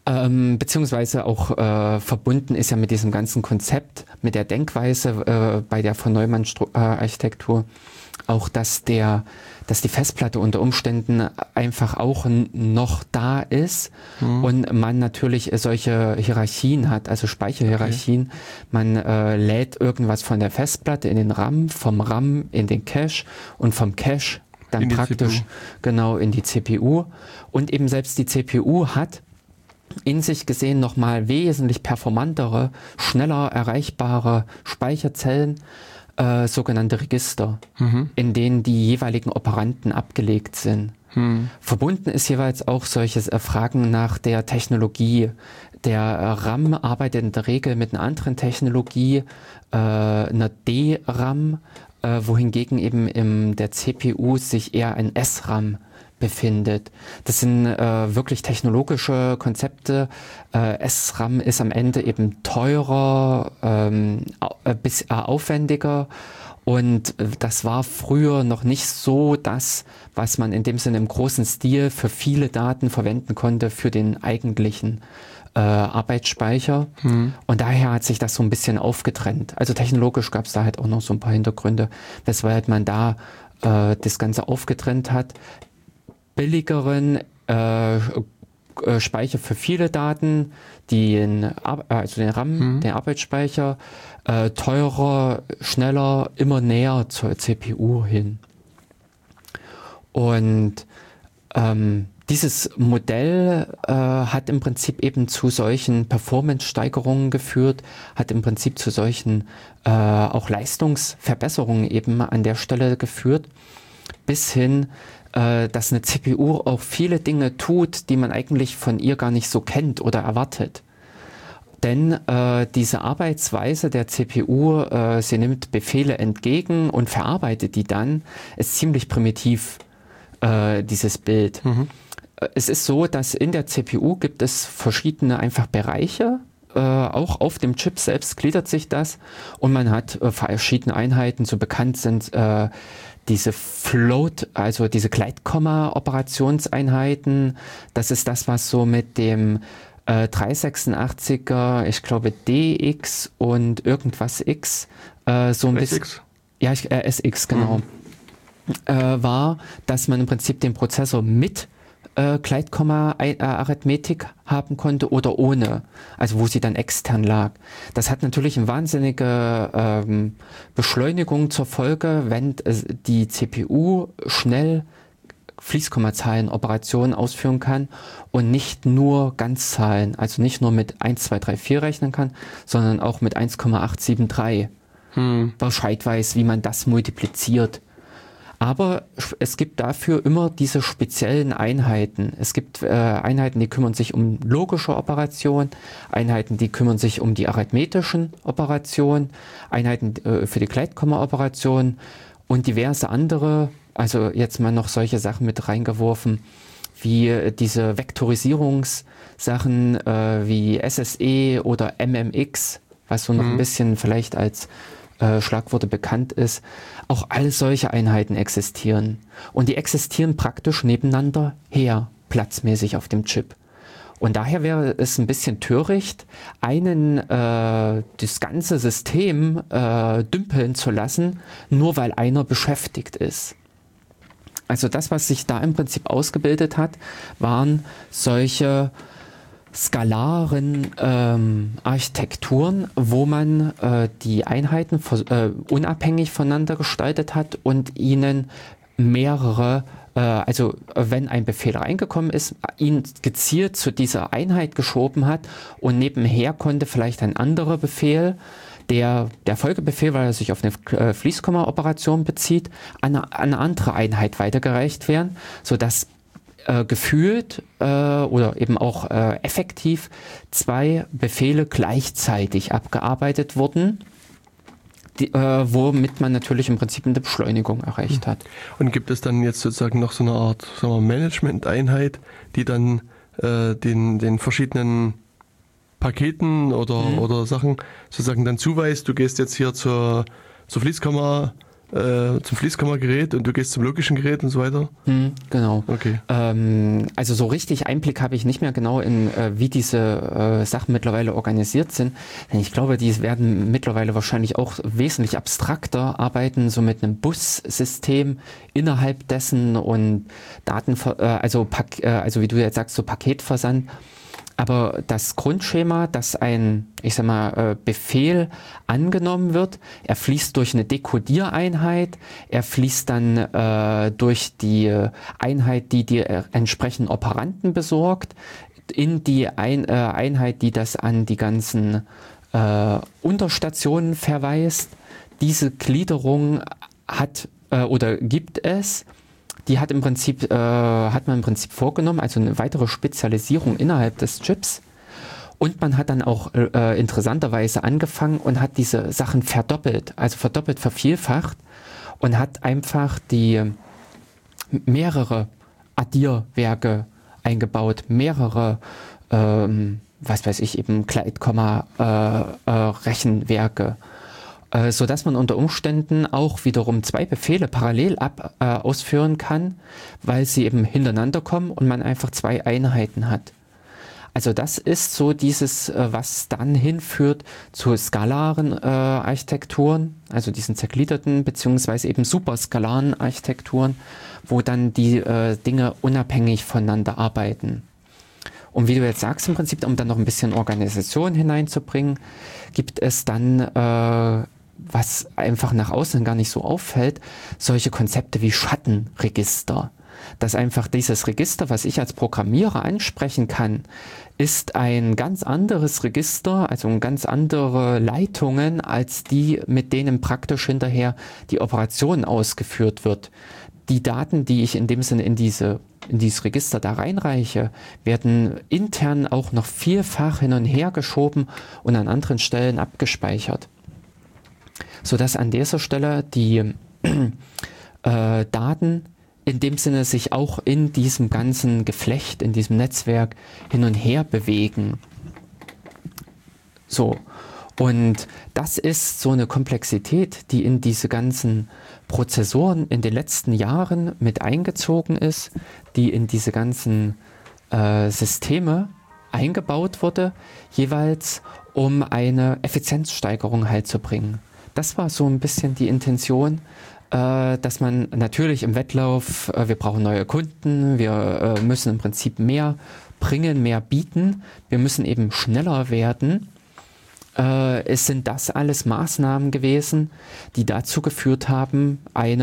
Beziehungsweise auch verbunden ist ja mit diesem ganzen Konzept, mit der Denkweise bei der von Neumann-Architektur, auch dass die Festplatte unter Umständen einfach auch noch da ist und man natürlich solche Hierarchien hat, also Speicherhierarchien. Okay. Man lädt irgendwas von der Festplatte in den RAM, vom RAM in den Cache und vom Cache dann praktisch genau in die CPU. Und eben selbst die CPU hat in sich gesehen nochmal wesentlich performantere, schneller erreichbare Speicherzellen, sogenannte Register, in denen die jeweiligen Operanten abgelegt sind. Verbunden ist jeweils auch solche Fragen nach der Technologie. Der RAM arbeitet in der Regel mit einer anderen Technologie, einer DRAM, wohingegen eben in der CPU sich eher ein SRAM befindet. Das sind wirklich technologische Konzepte. SRAM ist am Ende eben teurer, bis aufwendiger, und das war früher noch nicht so das, was man in dem Sinne im großen Stil für viele Daten verwenden konnte für den eigentlichen Arbeitsspeicher. Und daher hat sich das so ein bisschen aufgetrennt. Also technologisch gab es da halt auch noch so ein paar Hintergründe, weshalb man da das Ganze aufgetrennt hat. Billigeren Speicher für viele Daten, also den RAM, den Arbeitsspeicher, teurer, schneller, immer näher zur CPU hin. Und dieses Modell hat im Prinzip eben zu solchen Performance-Steigerungen geführt, hat im Prinzip zu solchen auch Leistungsverbesserungen eben an der Stelle geführt, bis hin, dass eine CPU auch viele Dinge tut, die man eigentlich von ihr gar nicht so kennt oder erwartet. Denn diese Arbeitsweise der CPU, sie nimmt Befehle entgegen und verarbeitet die dann, ist ziemlich primitiv, dieses Bild. Es ist so, dass in der CPU gibt es verschiedene einfach Bereiche, auch auf dem Chip selbst gliedert sich das, und man hat verschiedene Einheiten, so bekannt sind diese Float, also diese Gleitkomma-Operationseinheiten. Das ist das, was so mit dem 386er, ich glaube DX und irgendwas X, so ein bisschen. Ja, SX, genau. War, dass man im Prinzip den Prozessor mit Gleitkomma-Arithmetik haben konnte oder ohne, also wo sie dann extern lag. Das hat natürlich eine wahnsinnige Beschleunigung zur Folge, wenn die CPU schnell Fließkommazahlen-Operationen ausführen kann und nicht nur Ganzzahlen, also nicht nur mit 1, 2, 3, 4 rechnen kann, sondern auch mit 1,873. Bescheid weiß, wie man das multipliziert. Aber es gibt dafür immer diese speziellen Einheiten. Es gibt Einheiten, die kümmern sich um logische Operationen, Einheiten, die kümmern sich um die arithmetischen Operationen, Einheiten für die Gleitkomma-Operationen und diverse andere. Also jetzt mal noch solche Sachen mit reingeworfen, wie diese Vektorisierungssachen wie SSE oder MMX, was so noch ein bisschen vielleicht als Schlagworte bekannt ist. Auch alle solche Einheiten existieren. Und die existieren praktisch nebeneinander her, platzmäßig auf dem Chip. Und daher wäre es ein bisschen töricht, das ganze System dümpeln zu lassen, nur weil einer beschäftigt ist. Also das, was sich da im Prinzip ausgebildet hat, waren solche skalaren Architekturen, wo man die Einheiten unabhängig voneinander gestaltet hat und ihnen mehrere, also wenn ein Befehl reingekommen ist, ihn gezielt zu dieser Einheit geschoben hat und nebenher konnte vielleicht ein anderer Befehl, der Folgebefehl, weil er sich auf eine Fließkomma-Operation bezieht, an eine andere Einheit weitergereicht werden, sodass gefühlt oder eben auch effektiv 2 Befehle gleichzeitig abgearbeitet wurden, womit man natürlich im Prinzip eine Beschleunigung erreicht hat. Und gibt es dann jetzt sozusagen noch so eine Art, sagen wir, Management-Einheit, die dann den verschiedenen Paketen oder Sachen sozusagen dann zuweist, du gehst jetzt hier zur Fließkomma zum Fließkammergerät und du gehst zum logischen Gerät und so weiter? Genau. Okay. Also so richtig Einblick habe ich nicht mehr genau in, wie diese Sachen mittlerweile organisiert sind. Denn ich glaube, die werden mittlerweile wahrscheinlich auch wesentlich abstrakter arbeiten, so mit einem Bussystem innerhalb dessen und Daten, also wie du jetzt sagst, so Paketversand. Aber das Grundschema, dass ein, ich sag mal, Befehl angenommen wird, er fließt durch eine Dekodiereinheit, er fließt dann durch die Einheit, die entsprechenden Operanten besorgt, in die Einheit, die das an die ganzen Unterstationen verweist. Diese Gliederung hat oder gibt es. Die hat man im Prinzip vorgenommen, also eine weitere Spezialisierung innerhalb des Chips. Und man hat dann auch interessanterweise angefangen und hat diese Sachen verdoppelt, vervielfacht und hat einfach die mehrere Addierwerke eingebaut, mehrere, was weiß ich, eben Rechenwerke. So dass man unter Umständen auch wiederum 2 Befehle parallel ausführen kann, weil sie eben hintereinander kommen und man einfach 2 Einheiten hat. Also das ist so dieses, was dann hinführt zu skalaren Architekturen, also diesen zergliederten beziehungsweise eben superskalaren Architekturen, wo dann die Dinge unabhängig voneinander arbeiten. Und wie du jetzt sagst, im Prinzip, um dann noch ein bisschen Organisation hineinzubringen, gibt es dann was einfach nach außen gar nicht so auffällt, solche Konzepte wie Schattenregister. Dass einfach dieses Register, was ich als Programmierer ansprechen kann, ist ein ganz anderes Register, also ganz andere Leitungen, als die, mit denen praktisch hinterher die Operation ausgeführt wird. Die Daten, die ich in dem Sinne in dieses Register da reinreiche, werden intern auch noch vielfach hin und her geschoben und an anderen Stellen abgespeichert. Sodass an dieser Stelle die Daten in dem Sinne sich auch in diesem ganzen Geflecht, in diesem Netzwerk hin und her bewegen. So. Und das ist so eine Komplexität, die in diese ganzen Prozessoren in den letzten Jahren mit eingezogen ist, die in diese ganzen Systeme eingebaut wurde, jeweils um eine Effizienzsteigerung halt zu bringen. Das war so ein bisschen die Intention, dass man natürlich im Wettlauf, wir brauchen neue Kunden, wir müssen im Prinzip mehr bringen, mehr bieten, wir müssen eben schneller werden. Es sind das alles Maßnahmen gewesen, die dazu geführt haben,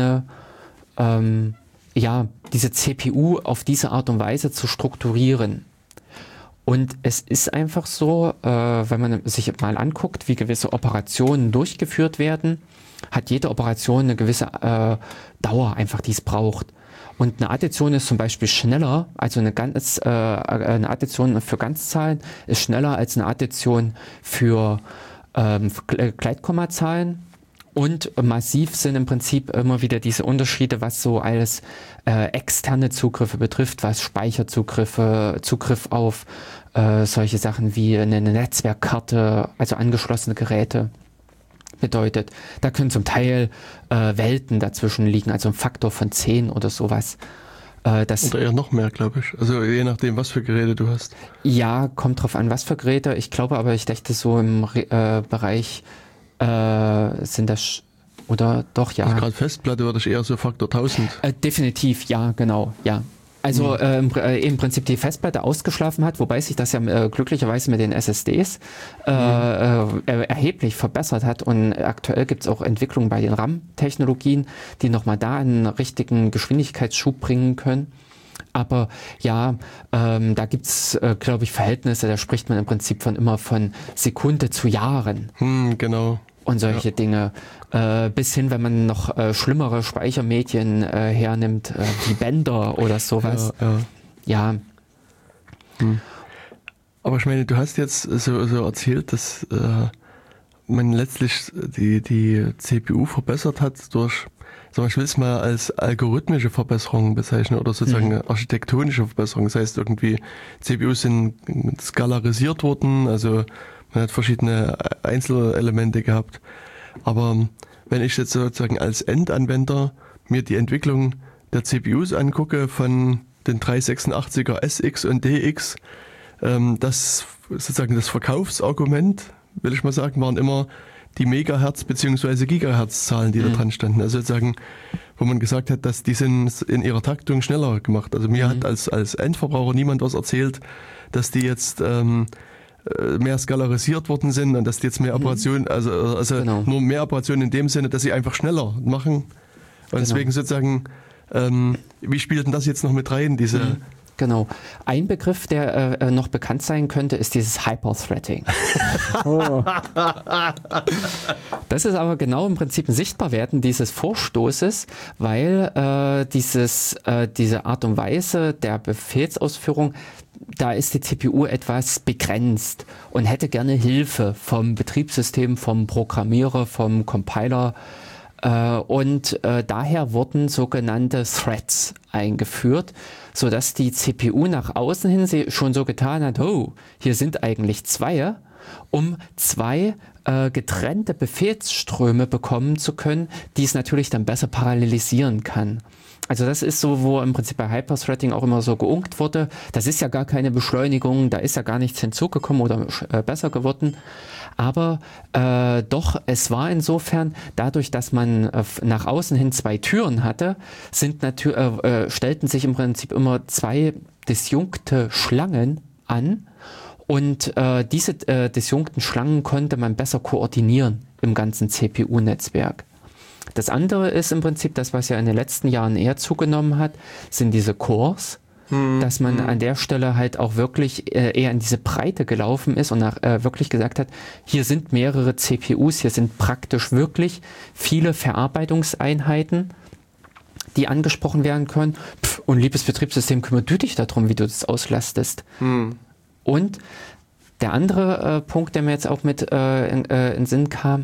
diese CPU auf diese Art und Weise zu strukturieren. Und es ist einfach so, wenn man sich mal anguckt, wie gewisse Operationen durchgeführt werden, hat jede Operation eine gewisse Dauer einfach, die es braucht. Und eine Addition ist zum Beispiel schneller, also eine Addition für Ganzzahlen ist schneller als eine Addition für Gleitkommazahlen. Und massiv sind im Prinzip immer wieder diese Unterschiede, was so als externe Zugriffe betrifft, was Speicherzugriffe, Zugriff auf solche Sachen wie eine Netzwerkkarte, also angeschlossene Geräte bedeutet. Da können zum Teil Welten dazwischen liegen, also ein Faktor von 10 oder sowas. Oder eher noch mehr, glaube ich. Also je nachdem, was für Geräte du hast. Ja, kommt drauf an, was für Geräte. Ich glaube aber, ich dachte so im Bereich sind das, oder doch, ja. Also gerade Festplatte würde ich eher so Faktor 1000. Definitiv, ja, genau, ja. Also im Prinzip die Festplatte ausgeschlafen hat, wobei sich das ja glücklicherweise mit den SSDs erheblich verbessert hat und aktuell gibt es auch Entwicklungen bei den RAM-Technologien, die nochmal da einen richtigen Geschwindigkeitsschub bringen können. Aber ja, da gibt es, glaube ich, Verhältnisse, da spricht man im Prinzip immer von Sekunde zu Jahren. Genau. Und solche Dinge. Bis hin, wenn man noch schlimmere Speichermedien hernimmt, wie Bänder oder sowas. Ja. Aber ich meine, du hast jetzt so erzählt, dass man letztlich die CPU verbessert hat durch, ich will es mal als algorithmische Verbesserung bezeichnen oder sozusagen architektonische Verbesserung. Das heißt irgendwie, CPUs sind skalarisiert worden, also man hat verschiedene Einzelelemente gehabt. Aber wenn ich jetzt sozusagen als Endanwender mir die Entwicklung der CPUs angucke von den 386er SX und DX, das sozusagen das Verkaufsargument, will ich mal sagen, waren immer die Megahertz- bzw. Gigahertz-Zahlen, die da dran standen. Also sozusagen, wo man gesagt hat, dass die sind in ihrer Taktung schneller gemacht. Also mir hat als Endverbraucher niemand was erzählt, dass die jetzt mehr skalarisiert worden sind und dass die jetzt mehr Operationen, also Genau. nur mehr Operationen in dem Sinne, dass sie einfach schneller machen. Und deswegen sozusagen, wie spielt denn das jetzt noch mit rein, diese... Genau. Ein Begriff, der noch bekannt sein könnte, ist dieses Hyperthreading. Das ist aber genau im Prinzip ein Sichtbarwerden dieses Vorstoßes, weil diese Art und Weise der Befehlsausführung, da ist die CPU etwas begrenzt und hätte gerne Hilfe vom Betriebssystem, vom Programmierer, vom Compiler. Und daher wurden sogenannte Threads eingeführt, sodass die CPU nach außen hin schon so getan hat, oh, hier sind eigentlich zwei, um zwei getrennte Befehlsströme bekommen zu können, die es natürlich dann besser parallelisieren kann. Also das ist so, wo im Prinzip bei Hyperthreading auch immer so geunkt wurde. Das ist ja gar keine Beschleunigung, da ist ja gar nichts hinzugekommen oder besser geworden. Aber doch, es war insofern, dadurch, dass man nach außen hin zwei Türen hatte, stellten sich im Prinzip immer zwei disjunkte Schlangen an. Und diese disjunkten Schlangen konnte man besser koordinieren im ganzen CPU-Netzwerk. Das andere ist im Prinzip das, was ja in den letzten Jahren eher zugenommen hat, sind diese Cores, dass man an der Stelle halt auch wirklich eher in diese Breite gelaufen ist und wirklich gesagt hat, hier sind mehrere CPUs, hier sind praktisch wirklich viele Verarbeitungseinheiten, die angesprochen werden können. Und liebes Betriebssystem, kümmere du dich darum, wie du das auslastest. Und der andere Punkt, der mir jetzt auch mit in den Sinn kam,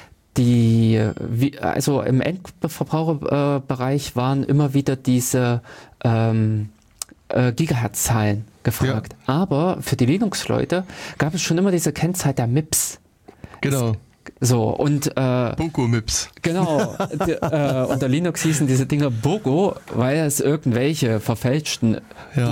also im Endverbraucherbereich waren immer wieder diese Gigahertz-Zahlen gefragt. Ja. Aber für die Linux-Leute gab es schon immer diese Kennzahl der MIPS. Genau. So, und Bogo-MIPS. Genau. Unter Linux hießen diese Dinger Bogo, weil es irgendwelche verfälschten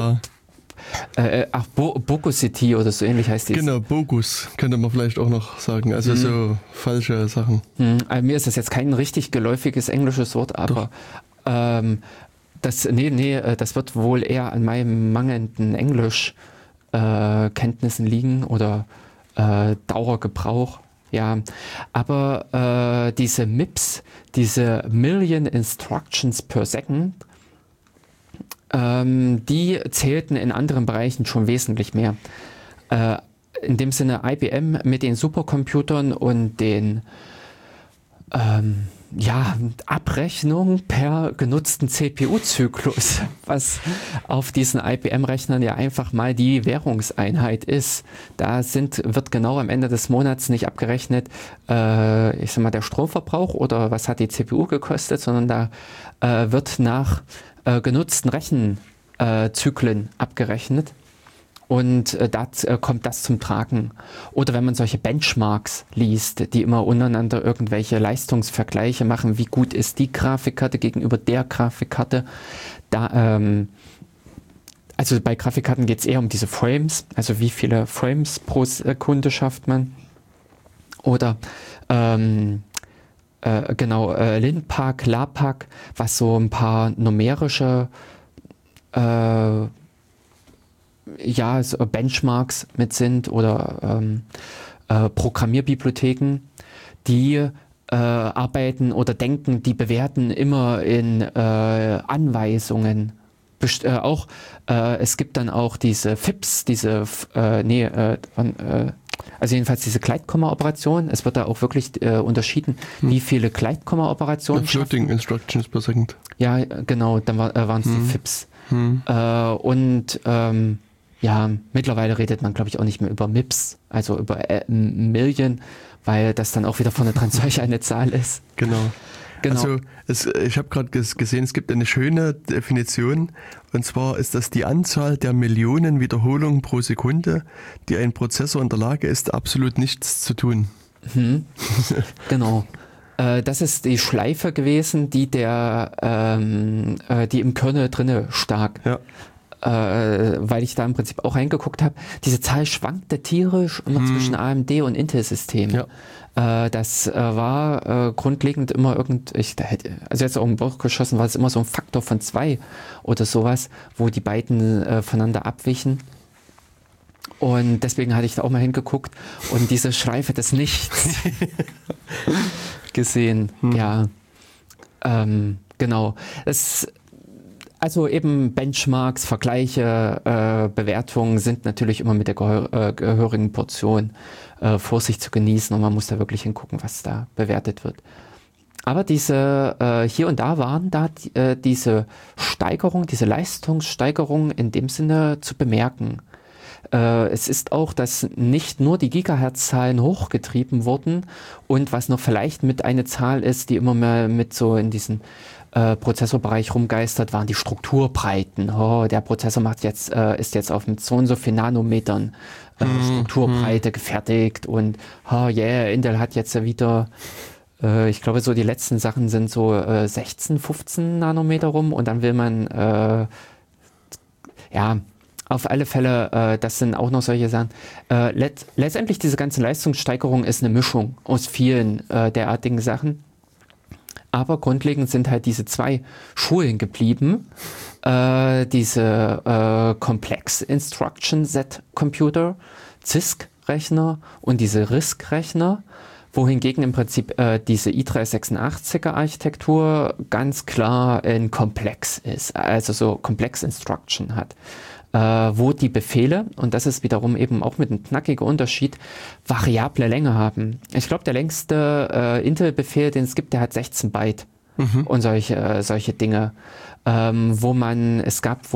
Bogosity oder so ähnlich heißt die. Genau, Bogus könnte man vielleicht auch noch sagen. Also so falsche Sachen. Mir ist das jetzt kein richtig geläufiges englisches Wort, aber das wird wohl eher an meinem mangelnden Englischkenntnissen liegen oder Dauergebrauch. Ja, aber diese MIPS, diese Million Instructions per Second, die zählten in anderen Bereichen schon wesentlich mehr. In dem Sinne IBM mit den Supercomputern und den Abrechnung per genutzten CPU-Zyklus, was auf diesen IBM-Rechnern ja einfach mal die Währungseinheit ist. Da wird genau am Ende des Monats nicht abgerechnet, der Stromverbrauch oder was hat die CPU gekostet, sondern da wird nach genutzten Rechenzyklen abgerechnet und da kommt das zum Tragen. Oder wenn man solche Benchmarks liest, die immer untereinander irgendwelche Leistungsvergleiche machen, wie gut ist die Grafikkarte gegenüber der Grafikkarte, also bei Grafikkarten geht es eher um diese Frames, also wie viele Frames pro Sekunde schafft man. Oder Linpack, LAPACK, was so ein paar numerische so Benchmarks mit sind oder Programmierbibliotheken, die arbeiten oder denken, die bewerten immer in Anweisungen. Es gibt dann auch diese FIPS, also jedenfalls diese Gleitkomma-Operation. Es wird da auch wirklich unterschieden, wie viele Gleitkomma-Operationen. Floating Instructions per Second. Ja, genau, dann waren es die FIPS. Mittlerweile redet man, glaube ich, auch nicht mehr über MIPS, also über Million, weil das dann auch wieder vorne dran solch eine Zahl ist. Genau. Also ich habe gerade gesehen, es gibt eine schöne Definition, und zwar ist das die Anzahl der Millionen Wiederholungen pro Sekunde, die ein Prozessor in der Lage ist, absolut nichts zu tun. Genau. Das ist die Schleife gewesen, die die im Kernel drinne stak. Ja. Weil ich da im Prinzip auch reingeguckt habe. Diese Zahl schwankte tierisch immer zwischen AMD und Intel-Systemen. Ja. Das war grundlegend immer also jetzt auch im Bauch geschossen, war es immer so ein Faktor von 2 oder sowas, wo die beiden voneinander abwichen. Und deswegen hatte ich da auch mal hingeguckt und diese Schleife des Nichts gesehen. Ja, genau. Also eben Benchmarks, Vergleiche, Bewertungen sind natürlich immer mit der gehörigen Portion Vorsicht zu genießen und man muss da wirklich hingucken, was da bewertet wird. Aber hier und da waren diese Steigerung, diese Leistungssteigerung in dem Sinne zu bemerken. Es ist auch, dass nicht nur die Gigahertz-Zahlen hochgetrieben wurden und was noch vielleicht mit eine Zahl ist, die immer mehr mit so in diesen Prozessorbereich rumgeistert, waren die Strukturbreiten. Oh, der Prozessor ist jetzt auf mit so und so viel Nanometern Strukturbreite gefertigt und Intel hat jetzt wieder ich glaube, so die letzten Sachen sind so 16, 15 Nanometer rum und dann will man auf alle Fälle, das sind auch noch solche Sachen. Letztendlich diese ganze Leistungssteigerung ist eine Mischung aus vielen derartigen Sachen. Aber grundlegend sind halt diese 2 Schulen geblieben. Diese Complex Instruction Set Computer, CISC-Rechner und diese RISC-Rechner, wohingegen im Prinzip diese i386er Architektur ganz klar in Komplex ist, also so Complex Instruction hat. Wo die Befehle, und das ist wiederum eben auch mit einem knackigen Unterschied, variable Länge haben. Ich glaube, der längste Intel-Befehl, den es gibt, der hat 16 Byte und solche Dinge. Es gab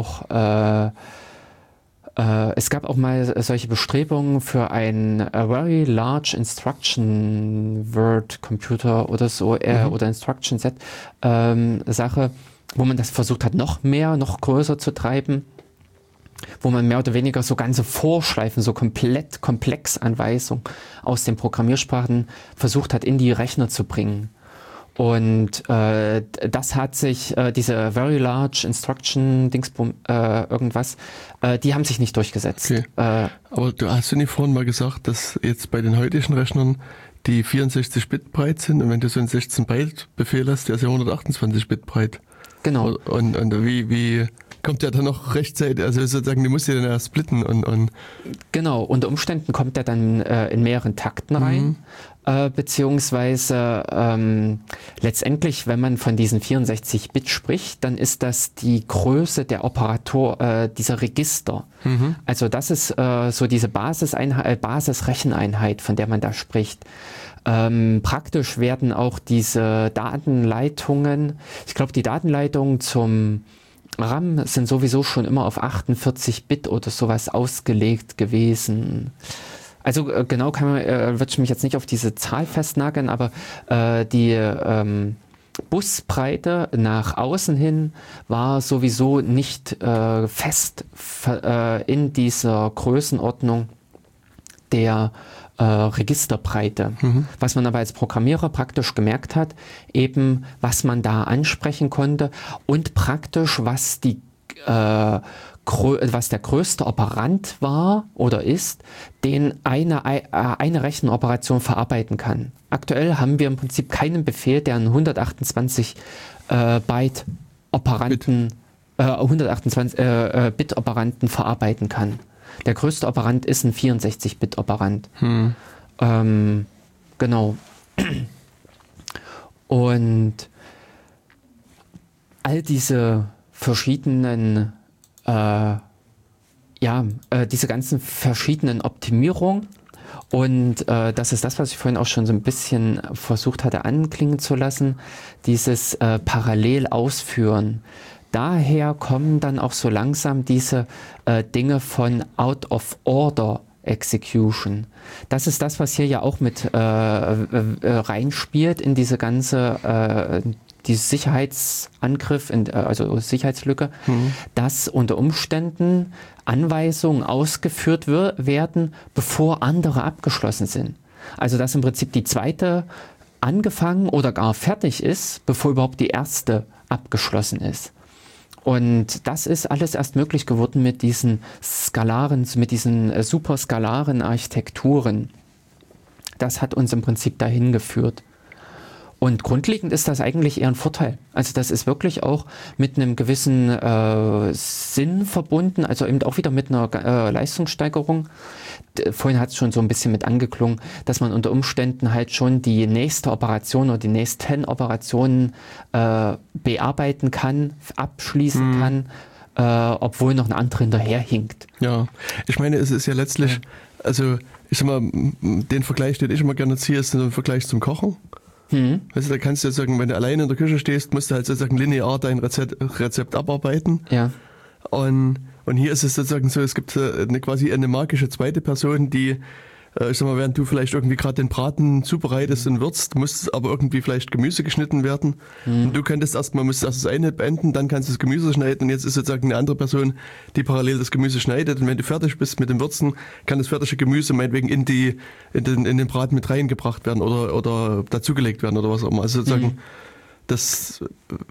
auch mal solche Bestrebungen für ein Very Large Instruction Word Computer oder so, oder Instruction Set Sache, wo man das versucht hat, noch größer zu treiben, wo man mehr oder weniger so ganze Vorschleifen, so komplett Komplexanweisungen aus den Programmiersprachen versucht hat, in die Rechner zu bringen. Und das hat sich, diese Very Large Instruction Dingsbum, die haben sich nicht durchgesetzt. Okay. Aber hast du nicht vorhin mal gesagt, dass jetzt bei den heutigen Rechnern die 64 Bit breit sind und wenn du so einen 16 Byte Befehl hast, der ist ja 128 Bit breit. Genau. Und wie kommt der dann noch rechtzeitig, also sozusagen, die musst du dann erst splitten und genau, unter Umständen kommt der dann in mehreren Takten rein, beziehungsweise letztendlich, wenn man von diesen 64-Bit spricht, dann ist das die Größe der dieser Register. Also das ist so diese Basisrecheneinheit, von der man da spricht. Praktisch werden auch diese Datenleitungen, ich glaube, die Datenleitungen zum RAM sind sowieso schon immer auf 48 Bit oder sowas ausgelegt gewesen. Also genau würde ich mich jetzt nicht auf diese Zahl festnageln, aber die Busbreite nach außen hin war sowieso nicht fest in dieser Größenordnung der Registerbreite. Was man aber als Programmierer praktisch gemerkt hat, eben was man da ansprechen konnte und praktisch was der größte Operand war oder ist, den eine Rechenoperation verarbeiten kann. Aktuell haben wir im Prinzip keinen Befehl, der einen 128 Byte Operanten 128 Bit Operanten verarbeiten kann. Der größte Operand ist ein 64-Bit-Operand. Genau. Und all diese verschiedenen, diese ganzen verschiedenen Optimierungen und das ist das, was ich vorhin auch schon so ein bisschen versucht hatte anklingen zu lassen, dieses parallel ausführen. Daher kommen dann auch so langsam diese Dinge von Out-of-Order Execution. Das ist das, was hier ja auch mit reinspielt in diese ganze Sicherheitsangriff, also Sicherheitslücke, dass unter Umständen Anweisungen ausgeführt werden, bevor andere abgeschlossen sind. Also dass im Prinzip die zweite angefangen oder gar fertig ist, bevor überhaupt die erste abgeschlossen ist. Und das ist alles erst möglich geworden mit diesen superskalaren Architekturen. Das hat uns im Prinzip dahin geführt. Und grundlegend ist das eigentlich eher ein Vorteil. Also das ist wirklich auch mit einem gewissen Sinn verbunden, also eben auch wieder mit einer Leistungssteigerung. Vorhin hat es schon so ein bisschen mit angeklungen, dass man unter Umständen halt schon die nächste Operation oder die nächsten Operationen bearbeiten kann, abschließen kann, obwohl noch eine andere hinterherhinkt. Ja, ich meine, es ist ja letztlich, also ich sag mal, den Vergleich, den ich immer gerne ziehe, ist ein Vergleich zum Kochen. Weißt du, da kannst du sagen, wenn du alleine in der Küche stehst, musst du halt sozusagen linear dein Rezept abarbeiten. Ja. Und hier ist es sozusagen so, es gibt quasi eine magische zweite Person, die, ich sag mal, während du vielleicht irgendwie gerade den Braten zubereitest und würzt, muss aber irgendwie vielleicht Gemüse geschnitten werden. Und du könntest musst erst das eine beenden, dann kannst du das Gemüse schneiden und jetzt ist sozusagen eine andere Person, die parallel das Gemüse schneidet. Und wenn du fertig bist mit dem Würzen, kann das fertige Gemüse meinetwegen in den Braten mit reingebracht werden oder dazugelegt werden oder was auch immer. Also sozusagen, das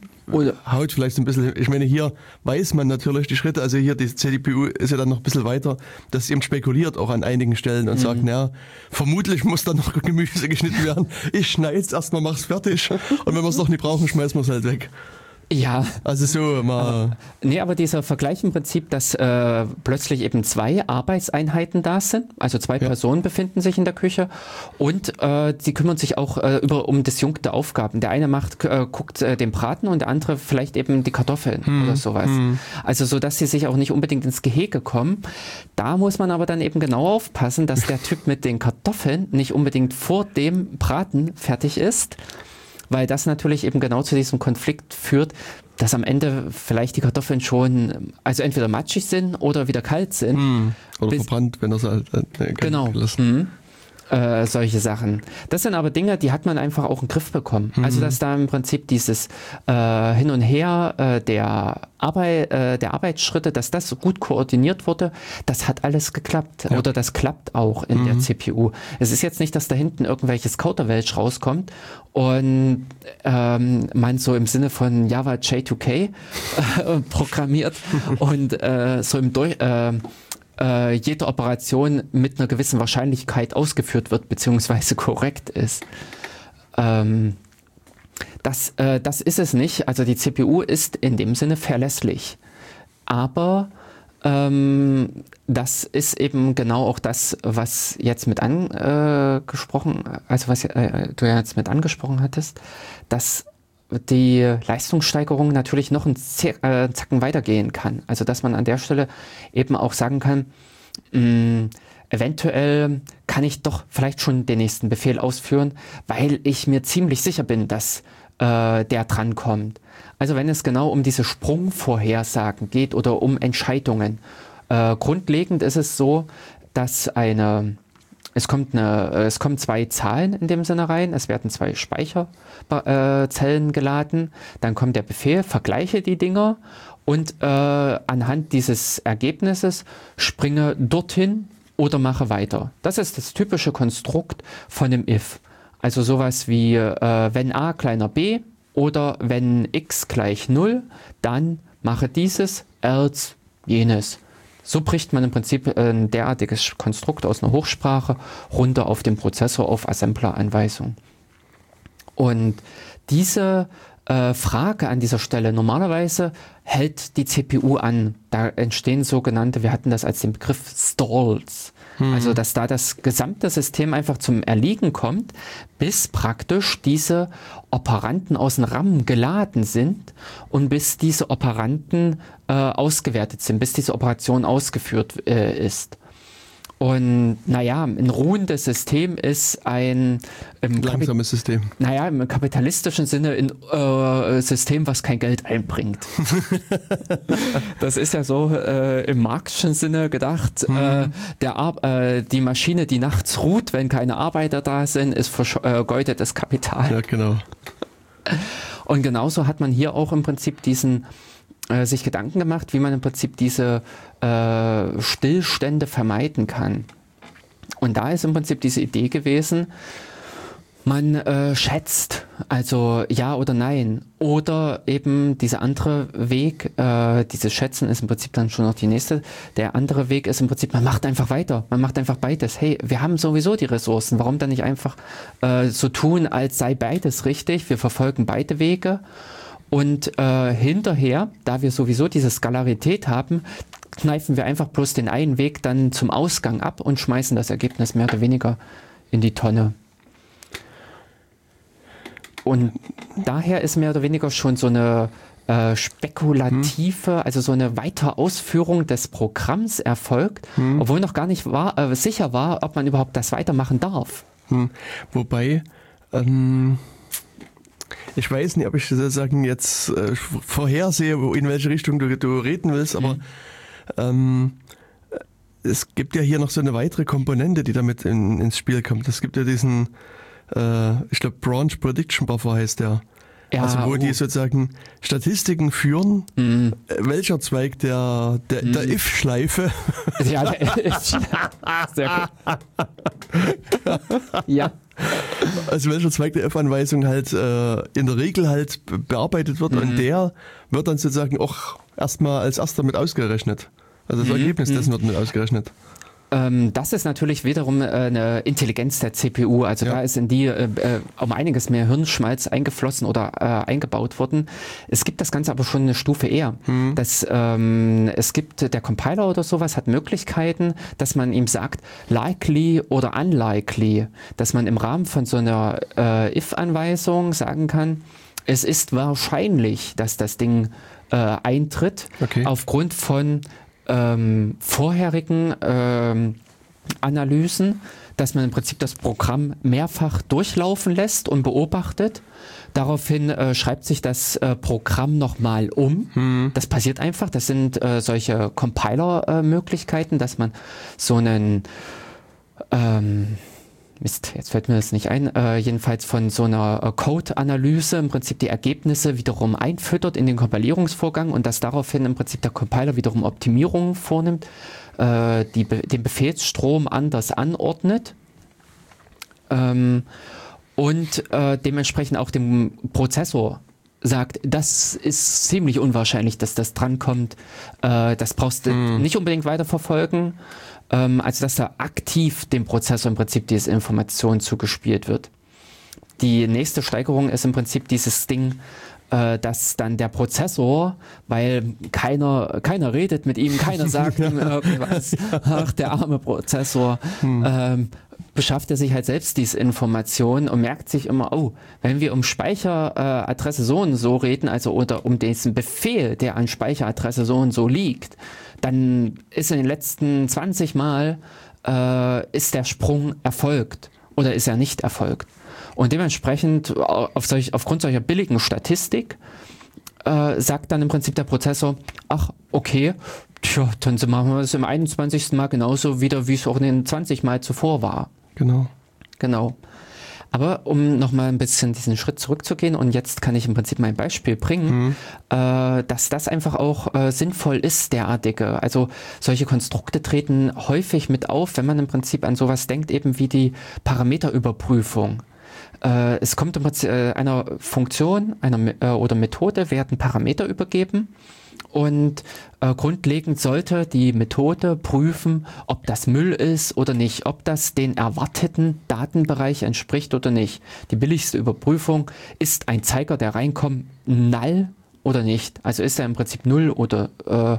haut vielleicht so ein bisschen, ich meine, hier weiß man natürlich die Schritte, also hier die CPU ist ja dann noch ein bisschen weiter, dass sie eben spekuliert auch an einigen Stellen und sagt, naja, vermutlich muss da noch Gemüse geschnitten werden, ich schneide es erstmal, mach's fertig und wenn wir es noch nicht brauchen, schmeißen wir es halt weg. Ja. Also so mal. Aber dieser Vergleich im Prinzip, dass plötzlich eben 2 Arbeitseinheiten da sind, also 2 Personen befinden sich in der Küche und sie kümmern sich auch um disjunkte Aufgaben. Der eine guckt den Braten und der andere vielleicht eben die Kartoffeln oder sowas. Also so, dass sie sich auch nicht unbedingt ins Gehege kommen. Da muss man aber dann eben genau aufpassen, dass der Typ mit den Kartoffeln nicht unbedingt vor dem Braten fertig ist, weil das natürlich eben genau zu diesem Konflikt führt, dass am Ende vielleicht die Kartoffeln schon, also entweder matschig sind oder wieder kalt sind. Oder verbrannt, wenn das halt genau. Solche Sachen. Das sind aber Dinge, die hat man einfach auch in den Griff bekommen. Also dass da im Prinzip dieses Hin und Her der Arbeitsschritte, dass das so gut koordiniert wurde, das hat alles geklappt. Ja. Oder das klappt auch in der CPU. Es ist jetzt nicht, dass da hinten irgendwelches Kauderwelsch rauskommt und man so im Sinne von Java J2K programmiert und so im jede Operation mit einer gewissen Wahrscheinlichkeit ausgeführt wird, beziehungsweise korrekt ist. Das ist es nicht. Also die CPU ist in dem Sinne verlässlich. Aber das ist eben genau auch das, was jetzt mit angesprochen, also was du ja jetzt mit angesprochen hattest, dass die Leistungssteigerung natürlich noch einen Zacken weitergehen kann. Also dass man an der Stelle eben auch sagen kann, eventuell kann ich doch vielleicht schon den nächsten Befehl ausführen, weil ich mir ziemlich sicher bin, dass der drankommt. Also wenn es genau um diese Sprungvorhersagen geht oder um Entscheidungen. Grundlegend ist es so, dass es kommen 2 Zahlen in dem Sinne rein, es werden 2 Speicherzellen geladen, dann kommt der Befehl, vergleiche die Dinger und anhand dieses Ergebnisses springe dorthin oder mache weiter. Das ist das typische Konstrukt von dem if. Also sowas wie wenn a kleiner b oder wenn x gleich 0, dann mache dieses, else jenes. So bricht man im Prinzip ein derartiges Konstrukt aus einer Hochsprache runter auf den Prozessor auf Assembler-Anweisung. Und diese Frage an dieser Stelle, normalerweise hält die CPU an. Da entstehen sogenannte, wir hatten das als den Begriff Stalls. Also dass da das gesamte System einfach zum Erliegen kommt, bis praktisch diese Operanten aus dem RAM geladen sind und bis diese Operanten ausgewertet sind, bis diese Operation ausgeführt ist. Und naja, ein ruhendes System ist ein langsames System. Naja, im kapitalistischen Sinne ein System, was kein Geld einbringt. Das ist ja so im marxischen Sinne gedacht. Die Maschine, die nachts ruht, wenn keine Arbeiter da sind, ist vergeudetes Kapital. Ja, genau. Und genauso hat man hier auch im Prinzip sich Gedanken gemacht, wie man im Prinzip diese Stillstände vermeiden kann. Und da ist im Prinzip diese Idee gewesen, Man schätzt, also ja oder nein. Oder eben dieser andere Weg, dieses Schätzen ist im Prinzip dann schon noch die nächste. Der andere Weg ist im Prinzip, man macht einfach weiter. Man macht einfach beides. Hey, wir haben sowieso die Ressourcen. Warum dann nicht einfach so tun, als sei beides richtig? Wir verfolgen beide Wege. Und hinterher, da wir sowieso diese Skalarität haben, kneifen wir einfach bloß den einen Weg dann zum Ausgang ab und schmeißen das Ergebnis mehr oder weniger in die Tonne. Und daher ist mehr oder weniger schon so eine spekulative, also so eine Weiterausführung des Programms erfolgt, obwohl noch gar nicht sicher war, ob man überhaupt das weitermachen darf. Wobei, ich weiß nicht, ob ich sozusagen jetzt vorhersehe, in welche Richtung du reden willst, aber es gibt ja hier noch so eine weitere Komponente, die damit ins Spiel kommt. Es gibt ja diesen ich glaube, Branch Prediction Buffer heißt der. Ja, also wo die sozusagen Statistiken führen, welcher Zweig der If-Schleife. Ja, der If-Schleife. Sehr gut. Ja. Also welcher Zweig der If-Anweisung halt in der Regel halt bearbeitet wird und der wird dann sozusagen auch erstmal als erster mit ausgerechnet. Also das Ergebnis dessen wird mit ausgerechnet. Das ist natürlich wiederum eine Intelligenz der CPU. Also da ist in die um einiges mehr Hirnschmalz eingeflossen oder eingebaut worden. Es gibt das Ganze aber schon eine Stufe eher. Es gibt, der Compiler oder sowas hat Möglichkeiten, dass man ihm sagt, likely oder unlikely, dass man im Rahmen von so einer If-Anweisung sagen kann, es ist wahrscheinlich, dass das Ding eintritt, aufgrund von vorherigen Analysen, dass man im Prinzip das Programm mehrfach durchlaufen lässt und beobachtet. Daraufhin schreibt sich das Programm nochmal um. Das passiert einfach. Das sind solche Compiler-Möglichkeiten, dass man so einen Mist, jetzt fällt mir das nicht ein, jedenfalls von so einer Code-Analyse im Prinzip die Ergebnisse wiederum einfüttert in den Kompilierungsvorgang und dass daraufhin im Prinzip der Compiler wiederum Optimierungen vornimmt, den Befehlsstrom anders anordnet und dementsprechend auch dem Prozessor sagt, das ist ziemlich unwahrscheinlich, dass das drankommt, das brauchst du nicht unbedingt weiterverfolgen. Also dass da aktiv dem Prozessor im Prinzip diese Information zugespielt wird. Die nächste Steigerung ist im Prinzip dieses Ding, dass dann der Prozessor, weil keiner redet mit ihm, keiner sagt ihm irgendwas, ach der arme Prozessor, beschafft er sich halt selbst diese Information und merkt sich immer, oh, wenn wir um Speicheradresse so und so reden, also oder um diesen Befehl, der an Speicheradresse so und so liegt, dann ist in den letzten 20 Mal ist der Sprung erfolgt oder ist er nicht erfolgt. Und dementsprechend aufgrund solcher billigen Statistik sagt dann im Prinzip der Prozessor, ach okay, tja, dann machen wir es im 21. Mal genauso wieder, wie es auch in den 20 Mal zuvor war. Genau. Aber um nochmal ein bisschen diesen Schritt zurückzugehen und jetzt kann ich im Prinzip mein Beispiel bringen, dass das einfach auch sinnvoll ist, derartige. Also solche Konstrukte treten häufig mit auf, wenn man im Prinzip an sowas denkt, eben wie die Parameterüberprüfung. Es kommt im Prinzip einer Funktion oder Methode werden Parameter übergeben. Und grundlegend sollte die Methode prüfen, ob das Müll ist oder nicht, ob das den erwarteten Datenbereich entspricht oder nicht. Die billigste Überprüfung, ist ein Zeiger, der reinkommt, null oder nicht? Also ist er im Prinzip 0 oder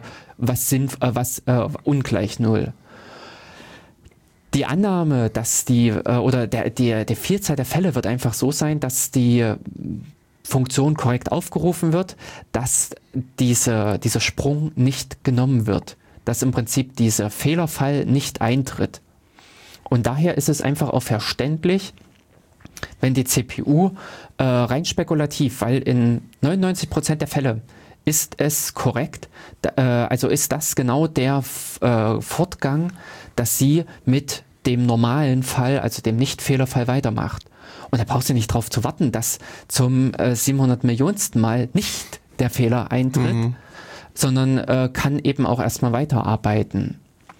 ungleich 0? Die Annahme, dass die Vielzahl der Fälle wird einfach so sein, dass die Funktion korrekt aufgerufen wird, dass dieser Sprung nicht genommen wird, dass im Prinzip dieser Fehlerfall nicht eintritt. Und daher ist es einfach auch verständlich, wenn die CPU rein spekulativ, weil in 99% der Fälle ist es korrekt, also ist das genau der Fortgang, dass sie mit dem normalen Fall, also dem Nicht-Fehlerfall weitermacht. Und da brauchst du nicht drauf zu warten, dass zum 700 Millionsten Mal nicht der Fehler eintritt, sondern kann eben auch erstmal weiterarbeiten.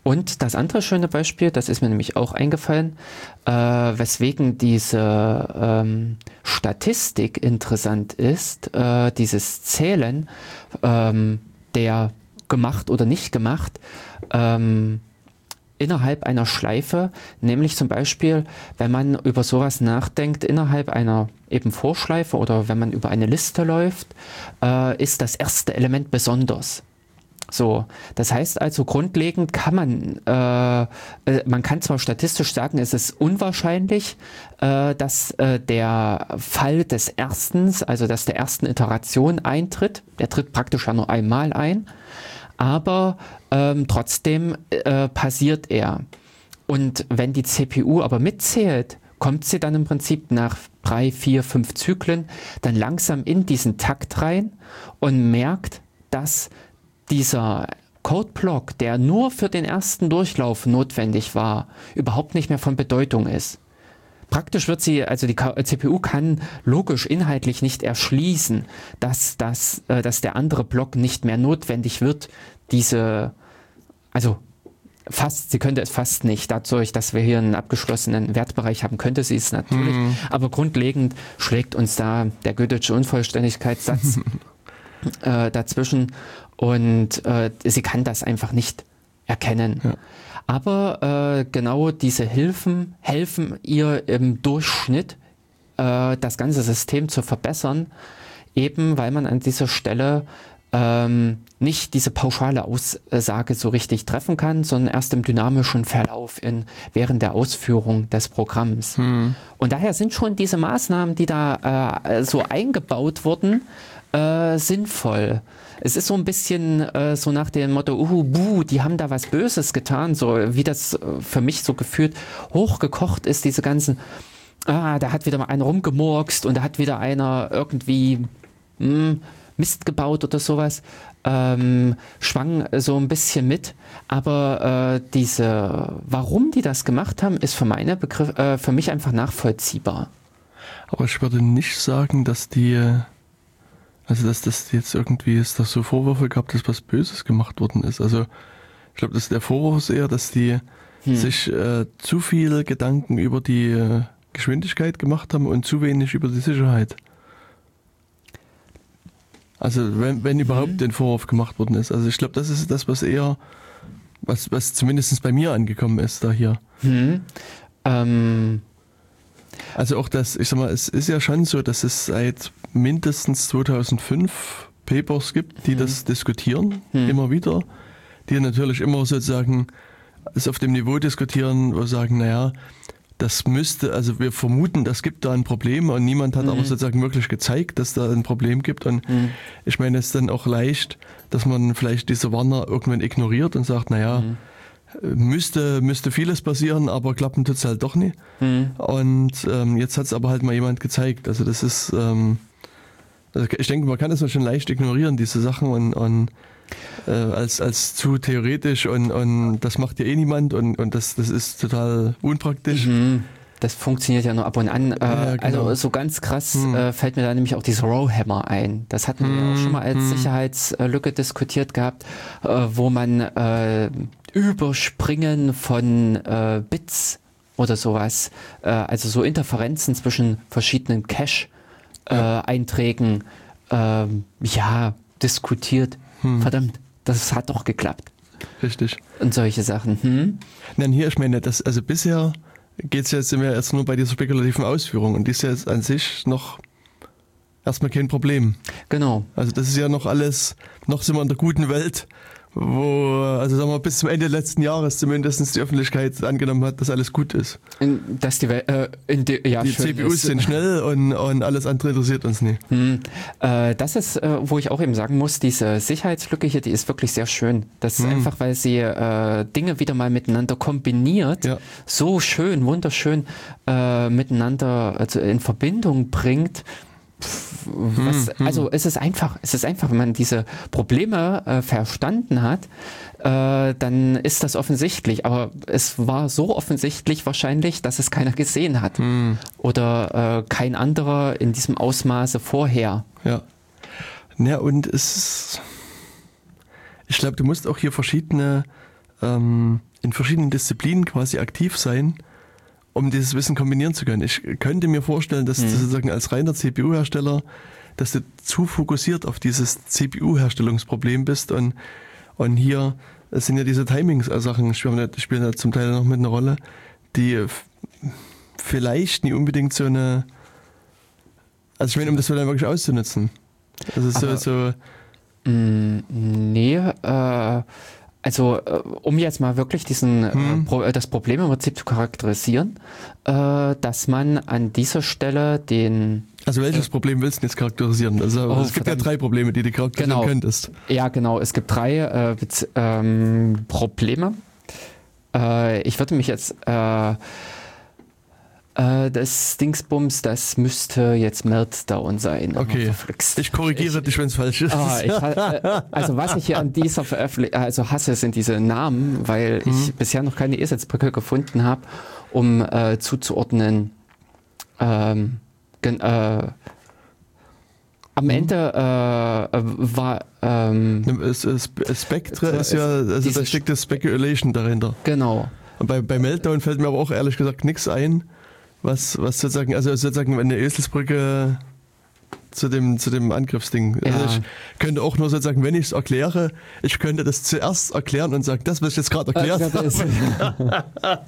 Und das andere schöne Beispiel, das ist mir nämlich auch eingefallen, weswegen diese Statistik interessant ist, dieses Zählen der gemacht oder nicht gemacht, innerhalb einer Schleife, nämlich zum Beispiel, wenn man über sowas nachdenkt, innerhalb einer eben Vorschleife oder wenn man über eine Liste läuft, ist das erste Element besonders. So, das heißt also grundlegend kann man kann zwar statistisch sagen, es ist unwahrscheinlich, dass der Fall des Erstens, also dass der ersten Iteration eintritt, der tritt praktisch ja nur einmal ein, aber trotzdem passiert er. Und wenn die CPU aber mitzählt, kommt sie dann im Prinzip nach 3, 4, 5 Zyklen dann langsam in diesen Takt rein und merkt, dass dieser Codeblock, der nur für den ersten Durchlauf notwendig war, überhaupt nicht mehr von Bedeutung ist. Praktisch wird sie, also die CPU kann logisch inhaltlich nicht erschließen, dass der andere Block nicht mehr notwendig wird. Sie könnte es fast nicht, dadurch, dass wir hier einen abgeschlossenen Wertbereich haben, könnte sie es natürlich, aber grundlegend schlägt uns da der Gödelsche Unvollständigkeitssatz dazwischen und sie kann das einfach nicht erkennen. Ja. Aber genau diese Hilfen helfen ihr im Durchschnitt, das ganze System zu verbessern, eben weil man an dieser Stelle nicht diese pauschale Aussage so richtig treffen kann, sondern erst im dynamischen Verlauf während der Ausführung des Programms. Und daher sind schon diese Maßnahmen, die da so eingebaut wurden, sinnvoll. Es ist so ein bisschen so nach dem Motto, die haben da was Böses getan, so wie das für mich so gefühlt hochgekocht ist, diese ganzen, da hat wieder mal einer rumgemurkst und da hat wieder einer irgendwie Mist gebaut oder sowas, schwang so ein bisschen mit, aber warum die das gemacht haben, ist für mich einfach nachvollziehbar. Aber ich würde nicht sagen, dass dass das jetzt irgendwie ist, dass so Vorwürfe gab, dass was Böses gemacht worden ist. Also ich glaube, dass der Vorwurf ist eher, dass die sich zu viel Gedanken über die Geschwindigkeit gemacht haben und zu wenig über die Sicherheit. Also wenn überhaupt den Vorwurf gemacht worden ist. Also ich glaube, das ist das, was eher, was zumindest bei mir angekommen ist da hier. Also auch das, ich sag mal, es ist ja schon so, dass es seit mindestens 2005 Papers gibt, die das diskutieren, immer wieder, die natürlich immer sozusagen es auf dem Niveau diskutieren, wo sagen, naja, das müsste, also wir vermuten, das gibt da ein Problem und niemand hat aber sozusagen wirklich gezeigt, dass da ein Problem gibt und ich meine, es ist dann auch leicht, dass man vielleicht diese Warner irgendwann ignoriert und sagt, naja, müsste vieles passieren, aber klappen tut's halt doch nie. Und jetzt hat es aber halt mal jemand gezeigt. Also das ist, also ich denke, man kann das schon leicht ignorieren, diese Sachen und als zu theoretisch und das macht ja eh niemand und das ist total unpraktisch. Das funktioniert ja nur ab und an. Ja, genau. Also so ganz krass fällt mir da nämlich auch dieser Rowhammer ein. Das hatten wir ja auch schon mal als Sicherheitslücke diskutiert gehabt, wo man Überspringen von Bits oder sowas, also so Interferenzen zwischen verschiedenen Cache-Einträgen diskutiert. Verdammt, das hat doch geklappt. Richtig. Und solche Sachen. Nein, hier, ich meine, also bisher geht es jetzt immer erst nur bei dieser spekulativen Ausführung und die ist ja jetzt an sich noch erstmal kein Problem. Genau. Also das ist ja noch alles, noch sind wir in der guten Welt, wo, also sagen wir, bis zum Ende letzten Jahres zumindest die Öffentlichkeit angenommen hat, dass alles gut ist. Dass die die CPUs sind schnell und alles andere interessiert uns nicht. Das ist, wo ich auch eben sagen muss, diese Sicherheitslücke hier, die ist wirklich sehr schön. Das ist einfach, weil sie Dinge wieder mal miteinander kombiniert, so schön, wunderschön miteinander also in Verbindung bringt. Also es ist einfach, wenn man diese Probleme verstanden hat, dann ist das offensichtlich. Aber es war so offensichtlich wahrscheinlich, dass es keiner gesehen hat. Oder kein anderer in diesem Ausmaße vorher. Ja. Ja, und ich glaube, du musst auch hier verschiedene in verschiedenen Disziplinen quasi aktiv sein, um dieses Wissen kombinieren zu können. Ich könnte mir vorstellen, dass du sozusagen als reiner CPU-Hersteller, dass du zu fokussiert auf dieses CPU-Herstellungsproblem bist und hier sind ja diese Timings-Sachen, spielen ja zum Teil noch mit einer Rolle, die vielleicht nicht unbedingt so eine, also ich meine, um das dann wirklich auszunutzen. Also Nee, also um jetzt mal wirklich das Problem im Prinzip zu charakterisieren, dass man an dieser Stelle Also welches Problem willst du jetzt charakterisieren? Also es gibt ja 3 Probleme, die du charakterisieren könntest. Ja, genau. Es gibt 3 Probleme. Ich würde mich jetzt das Dingsbums, das müsste jetzt Meltdown sein. Okay, ich korrigiere dich, wenn es falsch ist. Also was ich hier an dieser Veröffentlichung hasse, sind diese Namen, weil ich bisher noch keine Eselsbrücke gefunden habe, um zuzuordnen. Am Ende war Spectre ist ja, also da steckt das Speculation dahinter. Genau. Und bei Meltdown fällt mir aber auch ehrlich gesagt nichts ein, was sozusagen, also sozusagen eine Eselsbrücke zu dem Angriffsding. Ja. Also ich könnte auch nur sozusagen, wenn ich es erkläre, ich könnte das zuerst erklären und sagen, das, was ich jetzt gerade erklärt habe.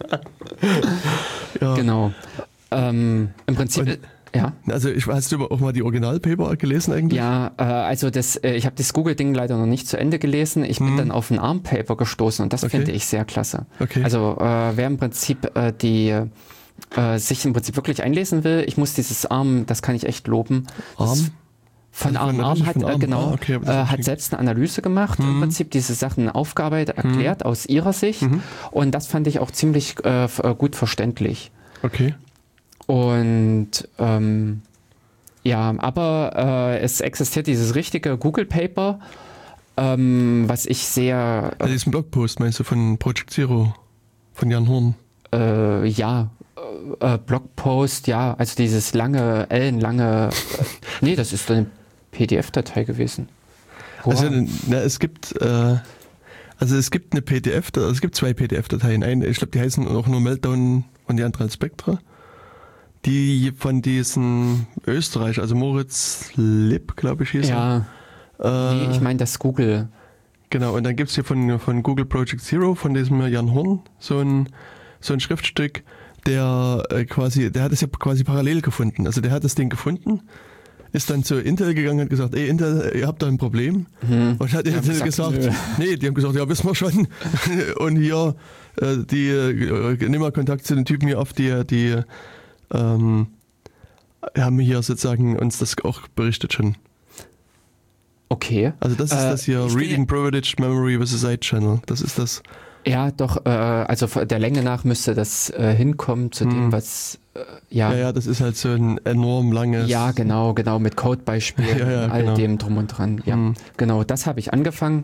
Ja. Genau. Im Prinzip... Ja. Also hast du auch mal die Originalpaper gelesen eigentlich? Ja, also ich habe das Google-Ding leider noch nicht zu Ende gelesen. Ich bin dann auf ein ARM-Paper gestoßen und das finde ich sehr klasse. Okay. Also wer im Prinzip sich im Prinzip wirklich einlesen will, ich muss dieses ARM, das kann ich echt loben. ARM? Von ARM hat selbst eine Analyse gemacht, im Prinzip diese Sachen aufgearbeitet, erklärt aus ihrer Sicht und das fand ich auch ziemlich gut verständlich. Okay. Und aber es existiert dieses richtige Google-Paper, was ich sehr... Also diesen Blogpost meinst du von Project Zero, von Jan Horn? Blogpost, ja, also dieses ellenlange... nee, das ist eine PDF-Datei gewesen. Wow. Also es gibt eine PDF, es gibt 2 PDF-Dateien. Ich glaube, die heißen auch nur Meltdown und die andere Spectre. Die von diesen Österreich, also Moritz Lipp, glaube ich, hieß er. Ja, nee, ich meine das Google. Genau, und dann gibt es hier von Google Project Zero, von diesem Jan Horn, so ein Schriftstück, der hat es ja quasi parallel gefunden. Also der hat das Ding gefunden, ist dann zu Intel gegangen und hat gesagt, Intel, ihr habt da ein Problem. Und hat Intel gesagt, nee, die haben gesagt, ja, wissen wir schon. Und hier, nimm mal Kontakt zu den Typen hier auf, die haben hier sozusagen uns das auch berichtet schon. Okay. Also das ist das hier, Reading Privileged Memory with a Side Channel. Das ist das. Ja, doch, also der Länge nach müsste das hinkommen zu dem, was, Ja, das ist halt so ein enorm langes... Ja, genau, mit Codebeispielen, all dem drum und dran. Ja, genau, das habe ich angefangen.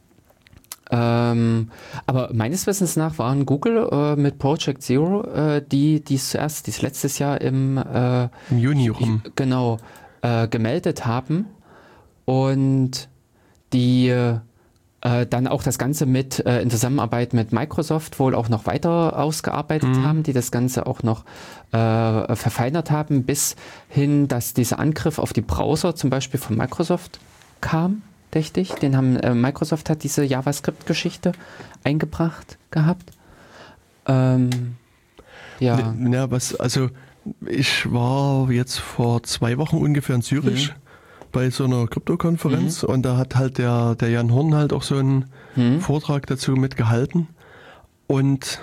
Aber meines Wissens nach waren Google mit Project Zero, die es letztes Jahr im Juni rum. Genau, gemeldet haben und die dann auch das Ganze in Zusammenarbeit mit Microsoft wohl auch noch weiter ausgearbeitet haben, die das Ganze auch noch verfeinert haben, bis hin, dass dieser Angriff auf die Browser zum Beispiel von Microsoft kam. Microsoft hat diese JavaScript-Geschichte eingebracht gehabt. Ich war jetzt vor 2 Wochen ungefähr in Zürich bei so einer Krypto-Konferenz und da hat halt der Jan Horn halt auch so einen Vortrag dazu mitgehalten und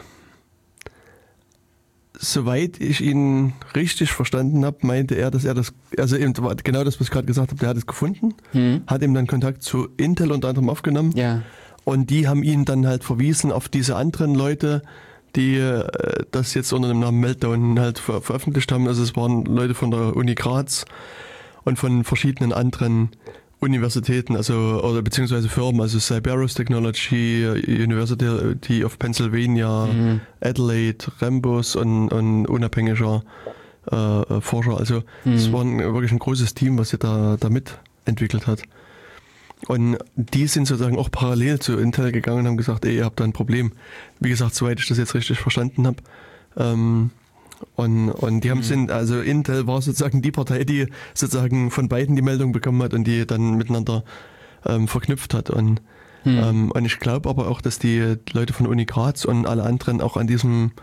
soweit ich ihn richtig verstanden habe, meinte er, dass also eben genau das, was ich gerade gesagt habe, der hat es gefunden, hat ihm dann Kontakt zu Intel unter anderem aufgenommen und die haben ihn dann halt verwiesen auf diese anderen Leute, die das jetzt unter dem Namen Meltdown halt veröffentlicht haben. Also es waren Leute von der Uni Graz und von verschiedenen anderen Universitäten, oder beziehungsweise Firmen, also Cyberus Technology, University of Pennsylvania, Adelaide, Rambus und unabhängiger Forscher. Also es war wirklich ein großes Team, was sich da mitentwickelt hat. Und die sind sozusagen auch parallel zu Intel gegangen und haben gesagt, ey, ihr habt da ein Problem. Wie gesagt, soweit ich das jetzt richtig verstanden habe. Und die haben also Intel war sozusagen die Partei, die sozusagen von beiden die Meldung bekommen hat und die dann miteinander verknüpft hat. Und ich glaube aber auch, dass die Leute von Uni Graz und alle anderen auch an diesem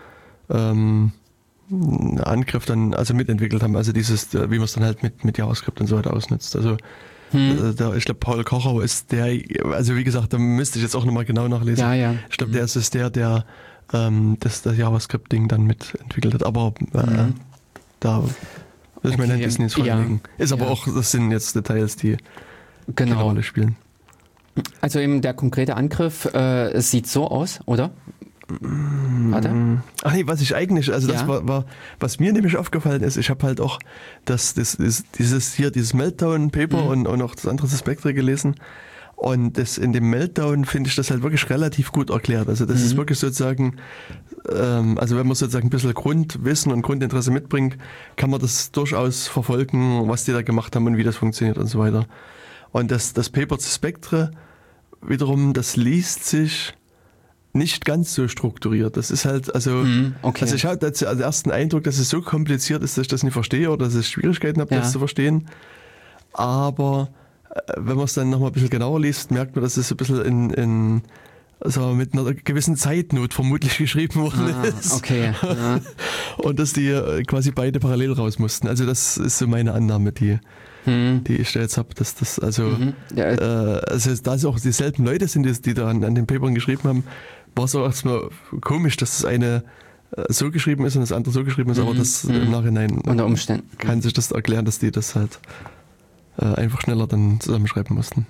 Angriff dann also mitentwickelt haben. Also dieses, wie man es dann halt mit JavaScript und so weiter ausnutzt. Also ich glaube, Paul Kocher ist der, also wie gesagt, da müsste ich jetzt auch nochmal genau nachlesen. Ja. Ich glaube, der ist es der das JavaScript-Ding dann mitentwickelt hat. Aber da will ich mir nicht Disneys vorlegen. Ist aber auch, das sind jetzt Details, die keine Rolle spielen. Also eben der konkrete Angriff sieht so aus, oder? Warte. Ach nee, was ich eigentlich, also das war, was mir nämlich aufgefallen ist, ich habe halt auch dieses Meltdown-Paper und auch das andere Spectre gelesen. Und in dem Meltdown finde ich das halt wirklich relativ gut erklärt. Also das ist wirklich sozusagen, also wenn man sozusagen ein bisschen Grundwissen und Grundinteresse mitbringt, kann man das durchaus verfolgen, was die da gemacht haben und wie das funktioniert und so weiter. Und das Paper zu Spectre wiederum, das liest sich nicht ganz so strukturiert. Das ist halt, also ich habe den ersten Eindruck, dass es so kompliziert ist, dass ich das nicht verstehe oder dass ich Schwierigkeiten habe, das zu verstehen. Aber wenn man es dann nochmal ein bisschen genauer liest, merkt man, dass es ein bisschen also mit einer gewissen Zeitnot vermutlich geschrieben worden ist. Okay. Ja. Und dass die quasi beide parallel raus mussten. Also das ist so meine Annahme, die ich da jetzt habe, dass das also da es auch dieselben Leute sind, die da an den Papern geschrieben haben, war es auch erstmal komisch, dass das eine so geschrieben ist und das andere so geschrieben ist, aber das im Nachhinein unter Umständen kann sich das erklären, dass die das halt einfach schneller dann zusammenschreiben mussten.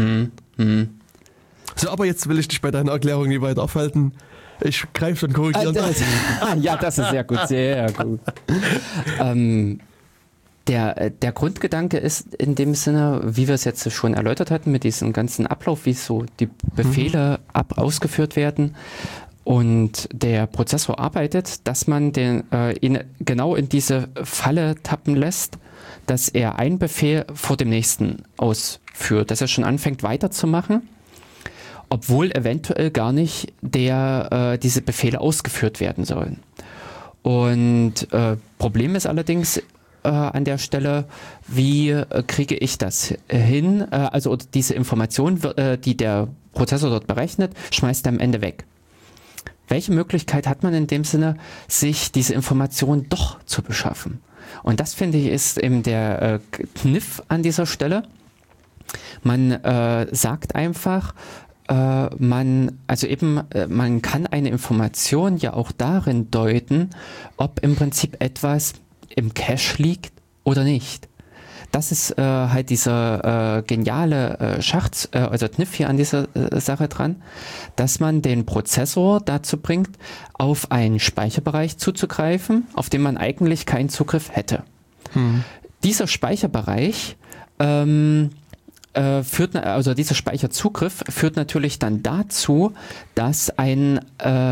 So, aber jetzt will ich dich bei deiner Erklärung nie weiter aufhalten. Ich greife dann korrigierend an. Ja, das ist sehr gut, sehr gut. Der Grundgedanke ist in dem Sinne, wie wir es jetzt schon erläutert hatten, mit diesem ganzen Ablauf, wie so die Befehle ausgeführt werden und der Prozessor arbeitet, dass man ihn genau in diese Falle tappen lässt, dass er einen Befehl vor dem nächsten ausführt, dass er schon anfängt weiterzumachen, obwohl eventuell gar nicht diese Befehle ausgeführt werden sollen. Und Problem ist allerdings an der Stelle, wie kriege ich das hin? Also diese Information, die der Prozessor dort berechnet, schmeißt er am Ende weg. Welche Möglichkeit hat man in dem Sinne, sich diese Information doch zu beschaffen? Und das, finde ich, ist eben der Kniff an dieser Stelle. Man sagt einfach, man kann eine Information ja auch darin deuten, ob im Prinzip etwas im Cache liegt oder nicht. Das ist halt dieser geniale Kniff hier an dieser Sache dran, dass man den Prozessor dazu bringt, auf einen Speicherbereich zuzugreifen, auf den man eigentlich keinen Zugriff hätte. Dieser Speicherbereich dieser Speicherzugriff führt natürlich dann dazu, dass ein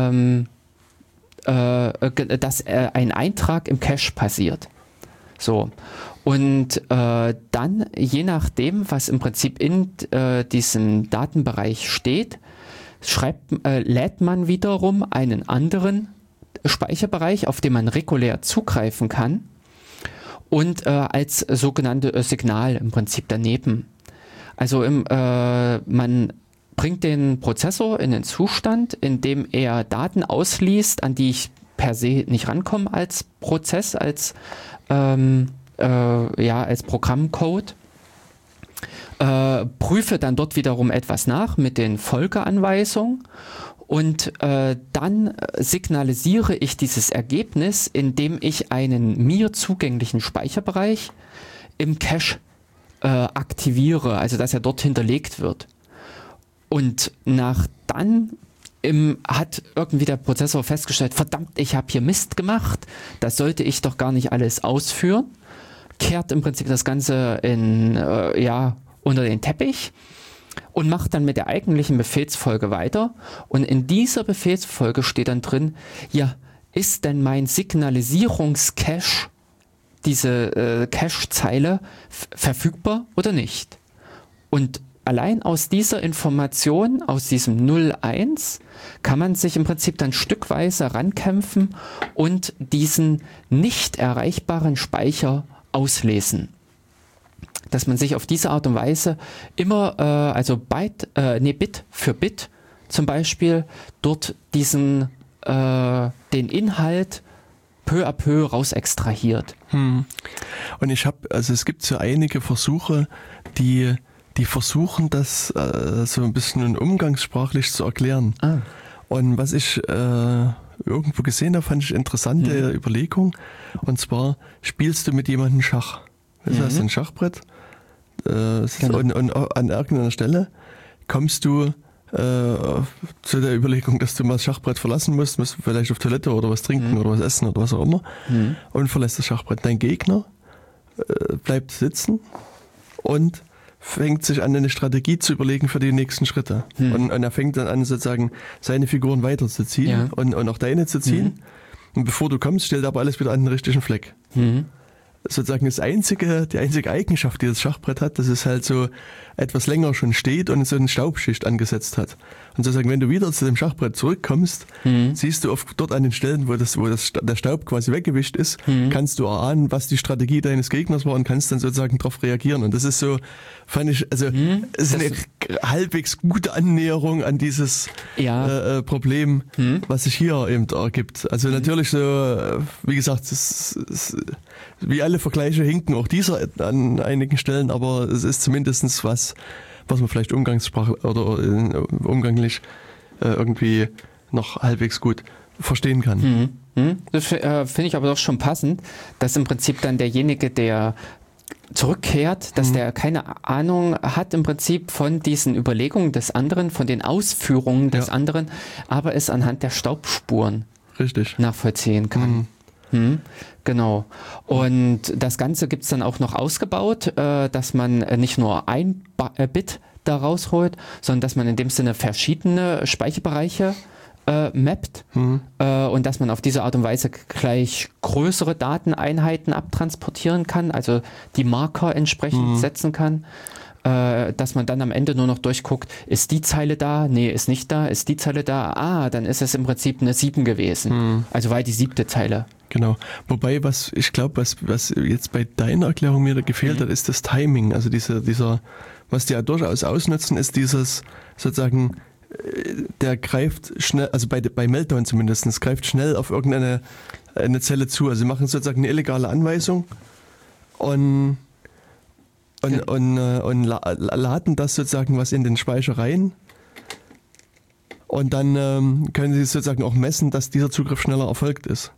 Eintrag im Cache passiert. So. Und dann, je nachdem, was im Prinzip in diesem Datenbereich steht, lädt man wiederum einen anderen Speicherbereich, auf den man regulär zugreifen kann und als sogenannte Signal im Prinzip daneben. Also man bringt den Prozessor in den Zustand, in dem er Daten ausliest, an die ich per se nicht rankomme als Prozess, als Programmcode. Prüfe dann dort wiederum etwas nach mit den Folgeanweisungen und dann signalisiere ich dieses Ergebnis, indem ich einen mir zugänglichen Speicherbereich im Cache aktiviere, also dass er dort hinterlegt wird. Und hat irgendwie der Prozessor festgestellt, verdammt, ich habe hier Mist gemacht, das sollte ich doch gar nicht alles ausführen, kehrt im Prinzip das Ganze unter den Teppich und macht dann mit der eigentlichen Befehlsfolge weiter. Und in dieser Befehlsfolge steht dann drin, ja, ist denn mein Signalisierungscache, diese Cache-Zeile, verfügbar oder nicht? Und allein aus dieser Information, aus diesem 0,1, kann man sich im Prinzip dann stückweise rankämpfen und diesen nicht erreichbaren Speicher auslesen. Dass man sich auf diese Art und Weise immer, also Bit für Bit zum Beispiel, dort den Inhalt peu à peu raus extrahiert. Und es gibt so einige Versuche, die versuchen, das so ein bisschen umgangssprachlich zu erklären. Und was ich irgendwo gesehen habe, fand ich interessante Überlegung. Und zwar spielst du mit jemandem Schach. Du hast ein Schachbrett und an irgendeiner Stelle kommst du zu der Überlegung, dass du mal das Schachbrett verlassen musst vielleicht auf Toilette oder was trinken oder was essen oder was auch immer und verlässt das Schachbrett. Dein Gegner bleibt sitzen und fängt sich an, eine Strategie zu überlegen für die nächsten Schritte. Und er fängt dann an, sozusagen seine Figuren weiterzuziehen und auch deine zu ziehen. Und bevor du kommst, stellt er aber alles wieder an den richtigen Fleck. Sozusagen die einzige Eigenschaft, die das Schachbrett hat, dass es halt so etwas länger schon steht und so eine Staubschicht angesetzt hat. Und sozusagen, wenn du wieder zu dem Schachbrett zurückkommst, siehst du dort an den Stellen, wo der Staub quasi weggewischt ist, kannst du erahnen, was die Strategie deines Gegners war und kannst dann sozusagen darauf reagieren. Und das ist so, fand ich, also es ist eine halbwegs gute Annäherung an dieses Problem, was sich hier eben ergibt. Also natürlich so, wie gesagt, wie alle Vergleiche hinken auch dieser an einigen Stellen, aber es ist zumindest was man vielleicht Umgangssprache oder umganglich irgendwie noch halbwegs gut verstehen kann. Das finde ich aber doch schon passend, dass im Prinzip dann derjenige, der zurückkehrt, dass der keine Ahnung hat im Prinzip von diesen Überlegungen des anderen, von den Ausführungen des anderen, aber es anhand der Staubspuren nachvollziehen kann. Genau. Und das Ganze gibt es dann auch noch ausgebaut, dass man nicht nur ein Bit da rausholt, sondern dass man in dem Sinne verschiedene Speicherbereiche mappt und dass man auf diese Art und Weise gleich größere Dateneinheiten abtransportieren kann, also die Marker entsprechend setzen kann. Dass man dann am Ende nur noch durchguckt, ist die Zeile da? Nee, ist nicht da. Ist die Zeile da? Dann ist es im Prinzip eine 7 gewesen. Also war die 7. Zeile. Genau. Wobei, was jetzt bei deiner Erklärung mir da gefehlt hat, ist das Timing. Also was die ja durchaus ausnutzen, ist dieses sozusagen, der greift schnell, also bei Meltdown zumindest, greift schnell auf irgendeine Zelle zu. Also sie machen sozusagen eine illegale Anweisung und laden das sozusagen was in den Speicher rein und dann können sie sozusagen auch messen, dass dieser Zugriff schneller erfolgt ist.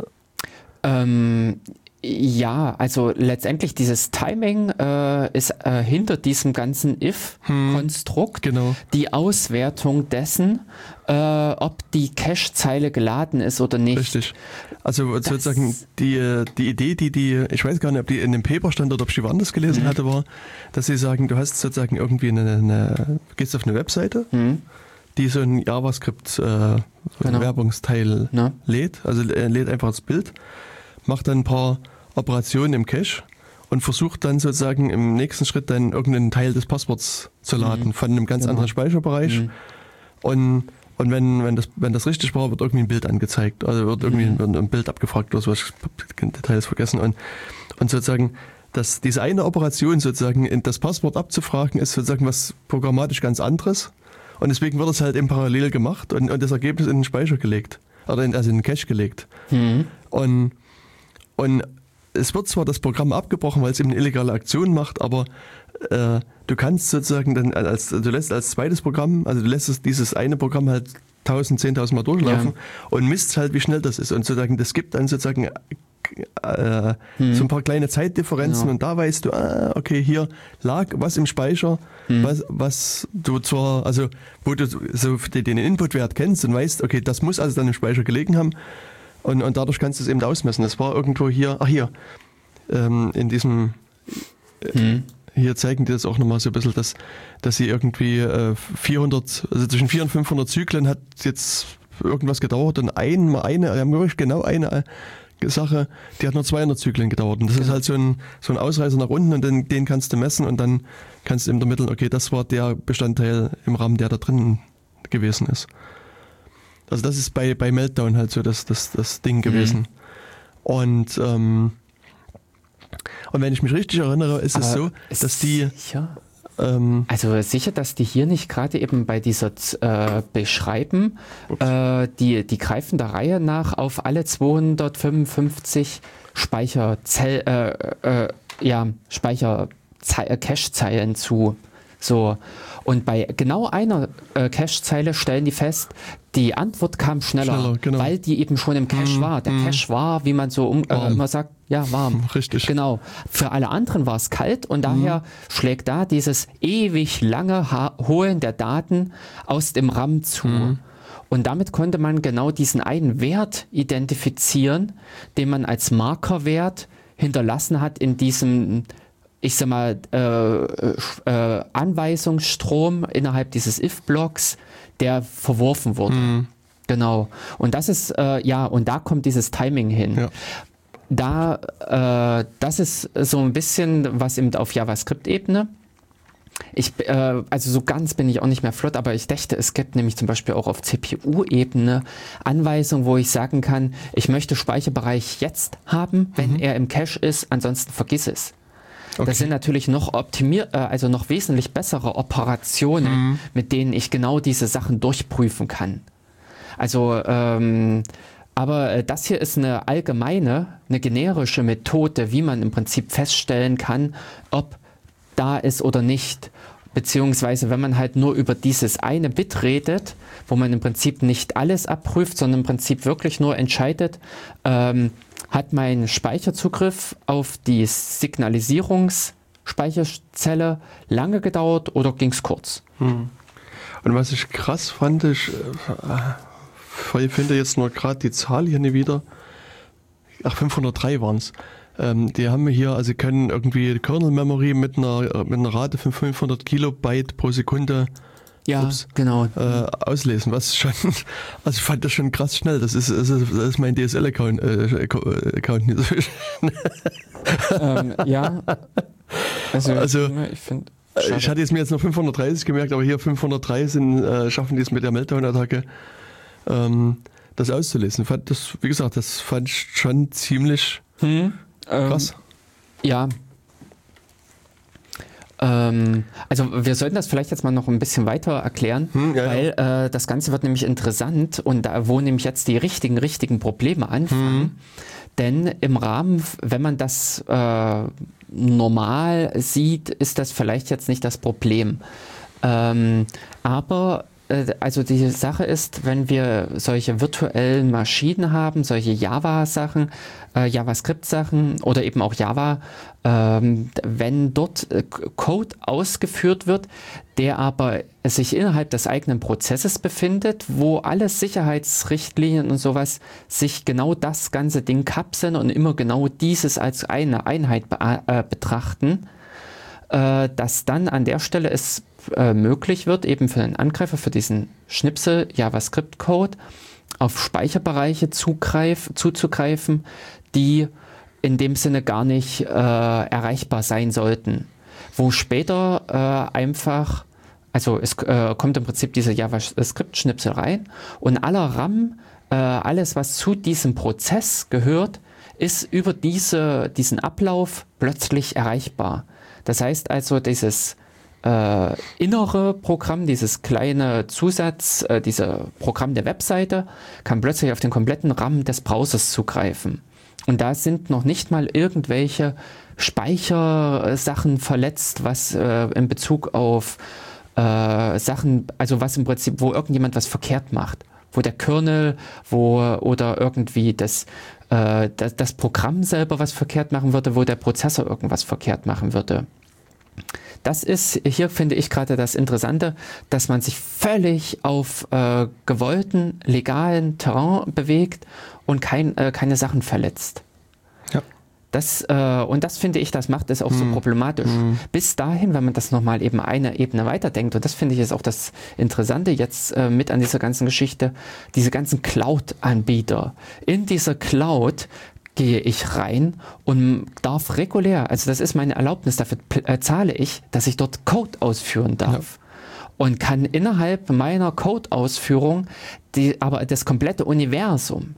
Ja, also letztendlich dieses Timing ist hinter diesem ganzen If-Konstrukt die Auswertung dessen, ob die Cache-Zeile geladen ist oder nicht. Richtig. Also sozusagen die Idee, ich weiß gar nicht, ob die in dem Paper stand oder ob ich die woanders gelesen hatte, war, dass sie sagen, du hast sozusagen irgendwie gehst auf eine Webseite, die so ein JavaScript Werbungsteil lädt, also lädt einfach das Bild, macht dann ein paar Operationen im Cache und versucht dann sozusagen im nächsten Schritt dann irgendeinen Teil des Passworts zu laden von einem ganz anderen Speicherbereich. Und wenn das richtig war, wird irgendwie ein Bild angezeigt, also wird irgendwie ein Bild abgefragt oder sowas, ich habe Details vergessen. Und sozusagen, dass diese eine Operation sozusagen, das Passwort abzufragen, ist sozusagen was programmatisch ganz anderes. Und deswegen wird es halt eben parallel gemacht und das Ergebnis in den Speicher gelegt. Oder in den Cache gelegt. Und es wird zwar das Programm abgebrochen, weil es eben eine illegale Aktion macht, aber du kannst sozusagen dann du lässt als zweites Programm, also du lässt dieses eine Programm halt 1000 Mal durchlaufen und misst halt, wie schnell das ist. Und sozusagen, das gibt dann sozusagen so ein paar kleine Zeitdifferenzen und da weißt du, okay, hier lag was im Speicher, was du wo du so den Inputwert kennst und weißt, okay, das muss also dann im Speicher gelegen haben. Und dadurch kannst du es eben ausmessen. Das war irgendwo hier, in diesem, hier zeigen die das auch nochmal so ein bisschen, dass sie irgendwie 400, also zwischen 400 und 500 Zyklen hat jetzt irgendwas gedauert und wir haben wirklich genau eine Sache, die hat nur 200 Zyklen gedauert. Und das ist halt so ein Ausreißer nach unten und den kannst du messen und dann kannst du eben ermitteln, okay, das war der Bestandteil im RAM, der da drin gewesen ist. Also das ist bei Meltdown halt so das Ding gewesen. Und wenn ich mich richtig erinnere, ist es so, dass die... Also sicher, dass die hier nicht gerade eben bei dieser Beschreiben, die greifen der Reihe nach auf alle 255 Cache-Zeilen zu. So. Und bei genau einer Cache-Zeile stellen die fest, die Antwort kam schneller, genau. weil die eben schon im Cache war. Der Cache war, wie man so immer sagt, ja, warm. Richtig. Genau. Für alle anderen war es kalt und daher schlägt da dieses ewig lange Holen der Daten aus dem RAM zu. Und damit konnte man genau diesen einen Wert identifizieren, den man als Markerwert hinterlassen hat in diesem, ich sag mal, Anweisungsstrom innerhalb dieses if-Blocks, der verworfen wurde. Genau. Und das ist, und da kommt dieses Timing hin. Ja. Das ist so ein bisschen was eben auf JavaScript-Ebene. Also so ganz bin ich auch nicht mehr flott, aber ich dachte, es gibt nämlich zum Beispiel auch auf CPU-Ebene Anweisungen, wo ich sagen kann, ich möchte Speicherbereich jetzt haben, wenn er im Cache ist, ansonsten vergiss es. Okay. Das sind natürlich noch noch wesentlich bessere Operationen, mit denen ich genau diese Sachen durchprüfen kann. Also, aber das hier ist eine generische Methode, wie man im Prinzip feststellen kann, ob da ist oder nicht. Beziehungsweise, wenn man halt nur über dieses eine Bit redet, wo man im Prinzip nicht alles abprüft, sondern im Prinzip wirklich nur entscheidet, hat mein Speicherzugriff auf die Signalisierungsspeicherzelle lange gedauert oder ging es kurz? Und was ich krass fand, ich finde jetzt nur gerade die Zahl hier nicht wieder. 503 waren es. Die haben hier, also können irgendwie Kernel Memory mit einer Rate von 500 Kilobyte pro Sekunde auslesen, was schon, also ich fand das schon krass schnell. Das ist mein DSL-Account nicht so schnell. Also ich finde, ich hatte jetzt mir jetzt noch 530 gemerkt, aber hier 503 schaffen die es mit der Meltdown-Attacke, das auszulesen. Wie gesagt, das fand ich schon ziemlich krass. Also wir sollten das vielleicht jetzt mal noch ein bisschen weiter erklären, weil das Ganze wird nämlich interessant und da, wo nämlich jetzt die richtigen Probleme anfangen. Denn im Rahmen, wenn man das normal sieht, ist das vielleicht jetzt nicht das Problem. Aber also die Sache ist, wenn wir solche virtuellen Maschinen haben, solche Java-Sachen, JavaScript-Sachen oder eben auch Java, wenn dort Code ausgeführt wird, der aber sich innerhalb des eigenen Prozesses befindet, wo alle Sicherheitsrichtlinien und sowas sich genau das ganze Ding kapseln und immer genau dieses als eine Einheit betrachten, dass dann an der Stelle es möglich wird, eben für den Angreifer, für diesen Schnipsel JavaScript-Code auf Speicherbereiche zuzugreifen, die in dem Sinne gar nicht erreichbar sein sollten. Wo später einfach, also es kommt im Prinzip dieser JavaScript-Schnipsel rein und aller RAM, alles was zu diesem Prozess gehört, ist über diesen Ablauf plötzlich erreichbar. Das heißt also, dieses innere Programm, dieses kleine dieses Programm der Webseite, kann plötzlich auf den kompletten RAM des Browsers zugreifen. Und da sind noch nicht mal irgendwelche Speichersachen verletzt, was in Bezug auf Sachen, also was im Prinzip, wo irgendjemand was verkehrt macht. Wo der Kernel, oder irgendwie das Programm selber was verkehrt machen würde, wo der Prozessor irgendwas verkehrt machen würde. Das ist hier, finde ich, gerade das Interessante, dass man sich völlig auf gewollten, legalen Terrain bewegt und keine Sachen verletzt. Ja. Und das finde ich, das macht es auch so problematisch. Bis dahin, wenn man das nochmal eben eine Ebene weiterdenkt, und das finde ich ist auch das Interessante jetzt mit an dieser ganzen Geschichte, diese ganzen Cloud-Anbieter. In dieser Cloud gehe ich rein und darf regulär, also das ist meine Erlaubnis, dafür zahle ich, dass ich dort Code ausführen darf. Und kann innerhalb meiner Code-Ausführung aber das komplette Universum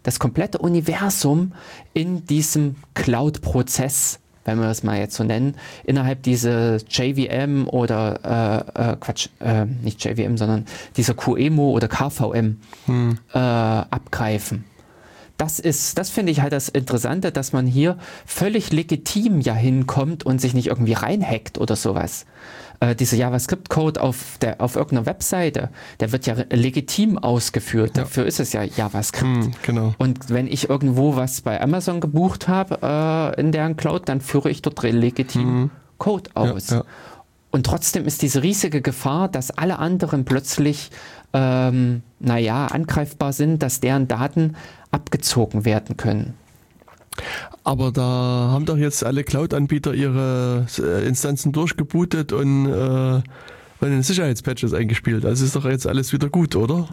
in diesem Cloud-Prozess, wenn wir das mal jetzt so nennen, innerhalb dieser JVM oder nicht JVM, sondern dieser QEMU oder KVM abgreifen. Das finde ich halt das Interessante, dass man hier völlig legitim ja hinkommt und sich nicht irgendwie reinhackt oder sowas. Dieser JavaScript-Code auf irgendeiner Webseite, der wird ja legitim ausgeführt. Ja. Dafür ist es ja JavaScript. Genau. Und wenn ich irgendwo was bei Amazon gebucht habe in deren Cloud, dann führe ich dort legitim Code aus. Ja. Und trotzdem ist diese riesige Gefahr, dass alle anderen plötzlich angreifbar sind, dass deren Daten abgezogen werden können. Aber da haben doch jetzt alle Cloud-Anbieter ihre Instanzen durchgebootet und Sicherheitspatches eingespielt. Also ist doch jetzt alles wieder gut, oder?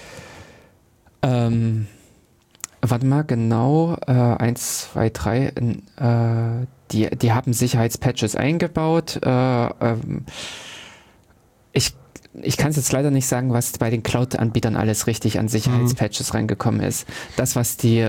Warte mal, genau, 1, 2, 3, die haben Sicherheitspatches eingebaut. Ich kann es jetzt leider nicht sagen, was bei den Cloud-Anbietern alles richtig an Sicherheitspatches reingekommen ist. Das, was die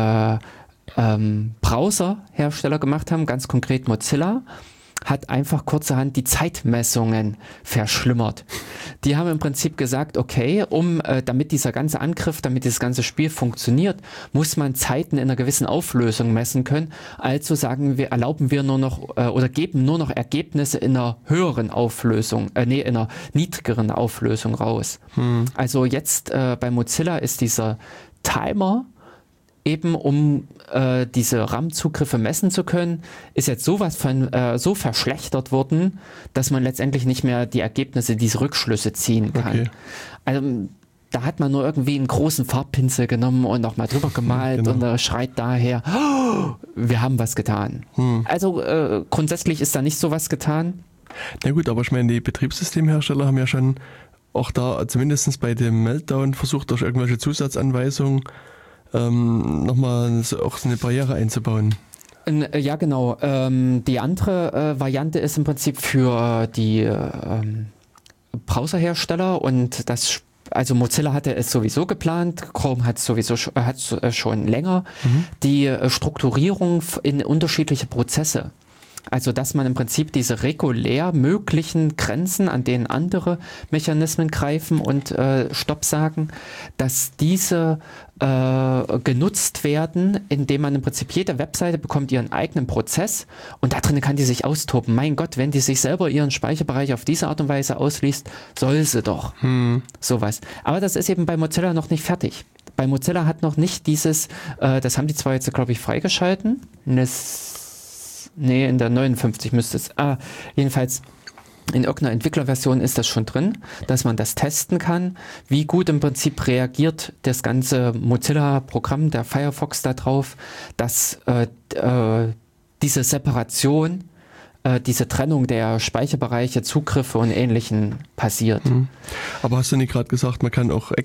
Browser-Hersteller gemacht haben, ganz konkret Mozilla, hat einfach kurzerhand die Zeitmessungen verschlimmert. Die haben im Prinzip gesagt, okay, damit dieser ganze Angriff, damit dieses ganze Spiel funktioniert, muss man Zeiten in einer gewissen Auflösung messen können. Also erlauben wir nur noch oder geben nur noch Ergebnisse in einer höheren Auflösung, in einer niedrigeren Auflösung raus. Also jetzt bei Mozilla ist dieser Timer, eben um diese RAM-Zugriffe messen zu können, ist jetzt sowas von so verschlechtert worden, dass man letztendlich nicht mehr die Ergebnisse, diese Rückschlüsse ziehen kann. Okay. Also da hat man nur irgendwie einen großen Farbpinsel genommen und nochmal drüber gemalt und er schreit daher, wir haben was getan. Also grundsätzlich ist da nicht sowas getan. Na gut, aber ich meine, die Betriebssystemhersteller haben ja schon auch da zumindest bei dem Meltdown versucht, durch irgendwelche Zusatzanweisungen nochmal auch so eine Barriere einzubauen. Ja, genau. Die andere Variante ist im Prinzip für die Browserhersteller und also Mozilla hatte es sowieso geplant, Chrome hat sowieso schon länger, die Strukturierung in unterschiedliche Prozesse. Also dass man im Prinzip diese regulär möglichen Grenzen, an denen andere Mechanismen greifen und Stopp sagen, dass diese genutzt werden, indem man im Prinzip jede Webseite bekommt ihren eigenen Prozess und da drin kann die sich austoben. Mein Gott, wenn die sich selber ihren Speicherbereich auf diese Art und Weise ausliest, soll sie doch. Sowas. Aber das ist eben bei Mozilla noch nicht fertig. Bei Mozilla hat noch nicht dieses, das haben die zwar jetzt, glaube ich, freigeschalten, in der 59 müsste es. Jedenfalls in irgendeiner Entwicklerversion ist das schon drin, dass man das testen kann, wie gut im Prinzip reagiert das ganze Mozilla-Programm, der Firefox da drauf, dass diese Separation, diese Trennung der Speicherbereiche, Zugriffe und Ähnlichen passiert. Aber hast du nicht gerade gesagt, man kann auch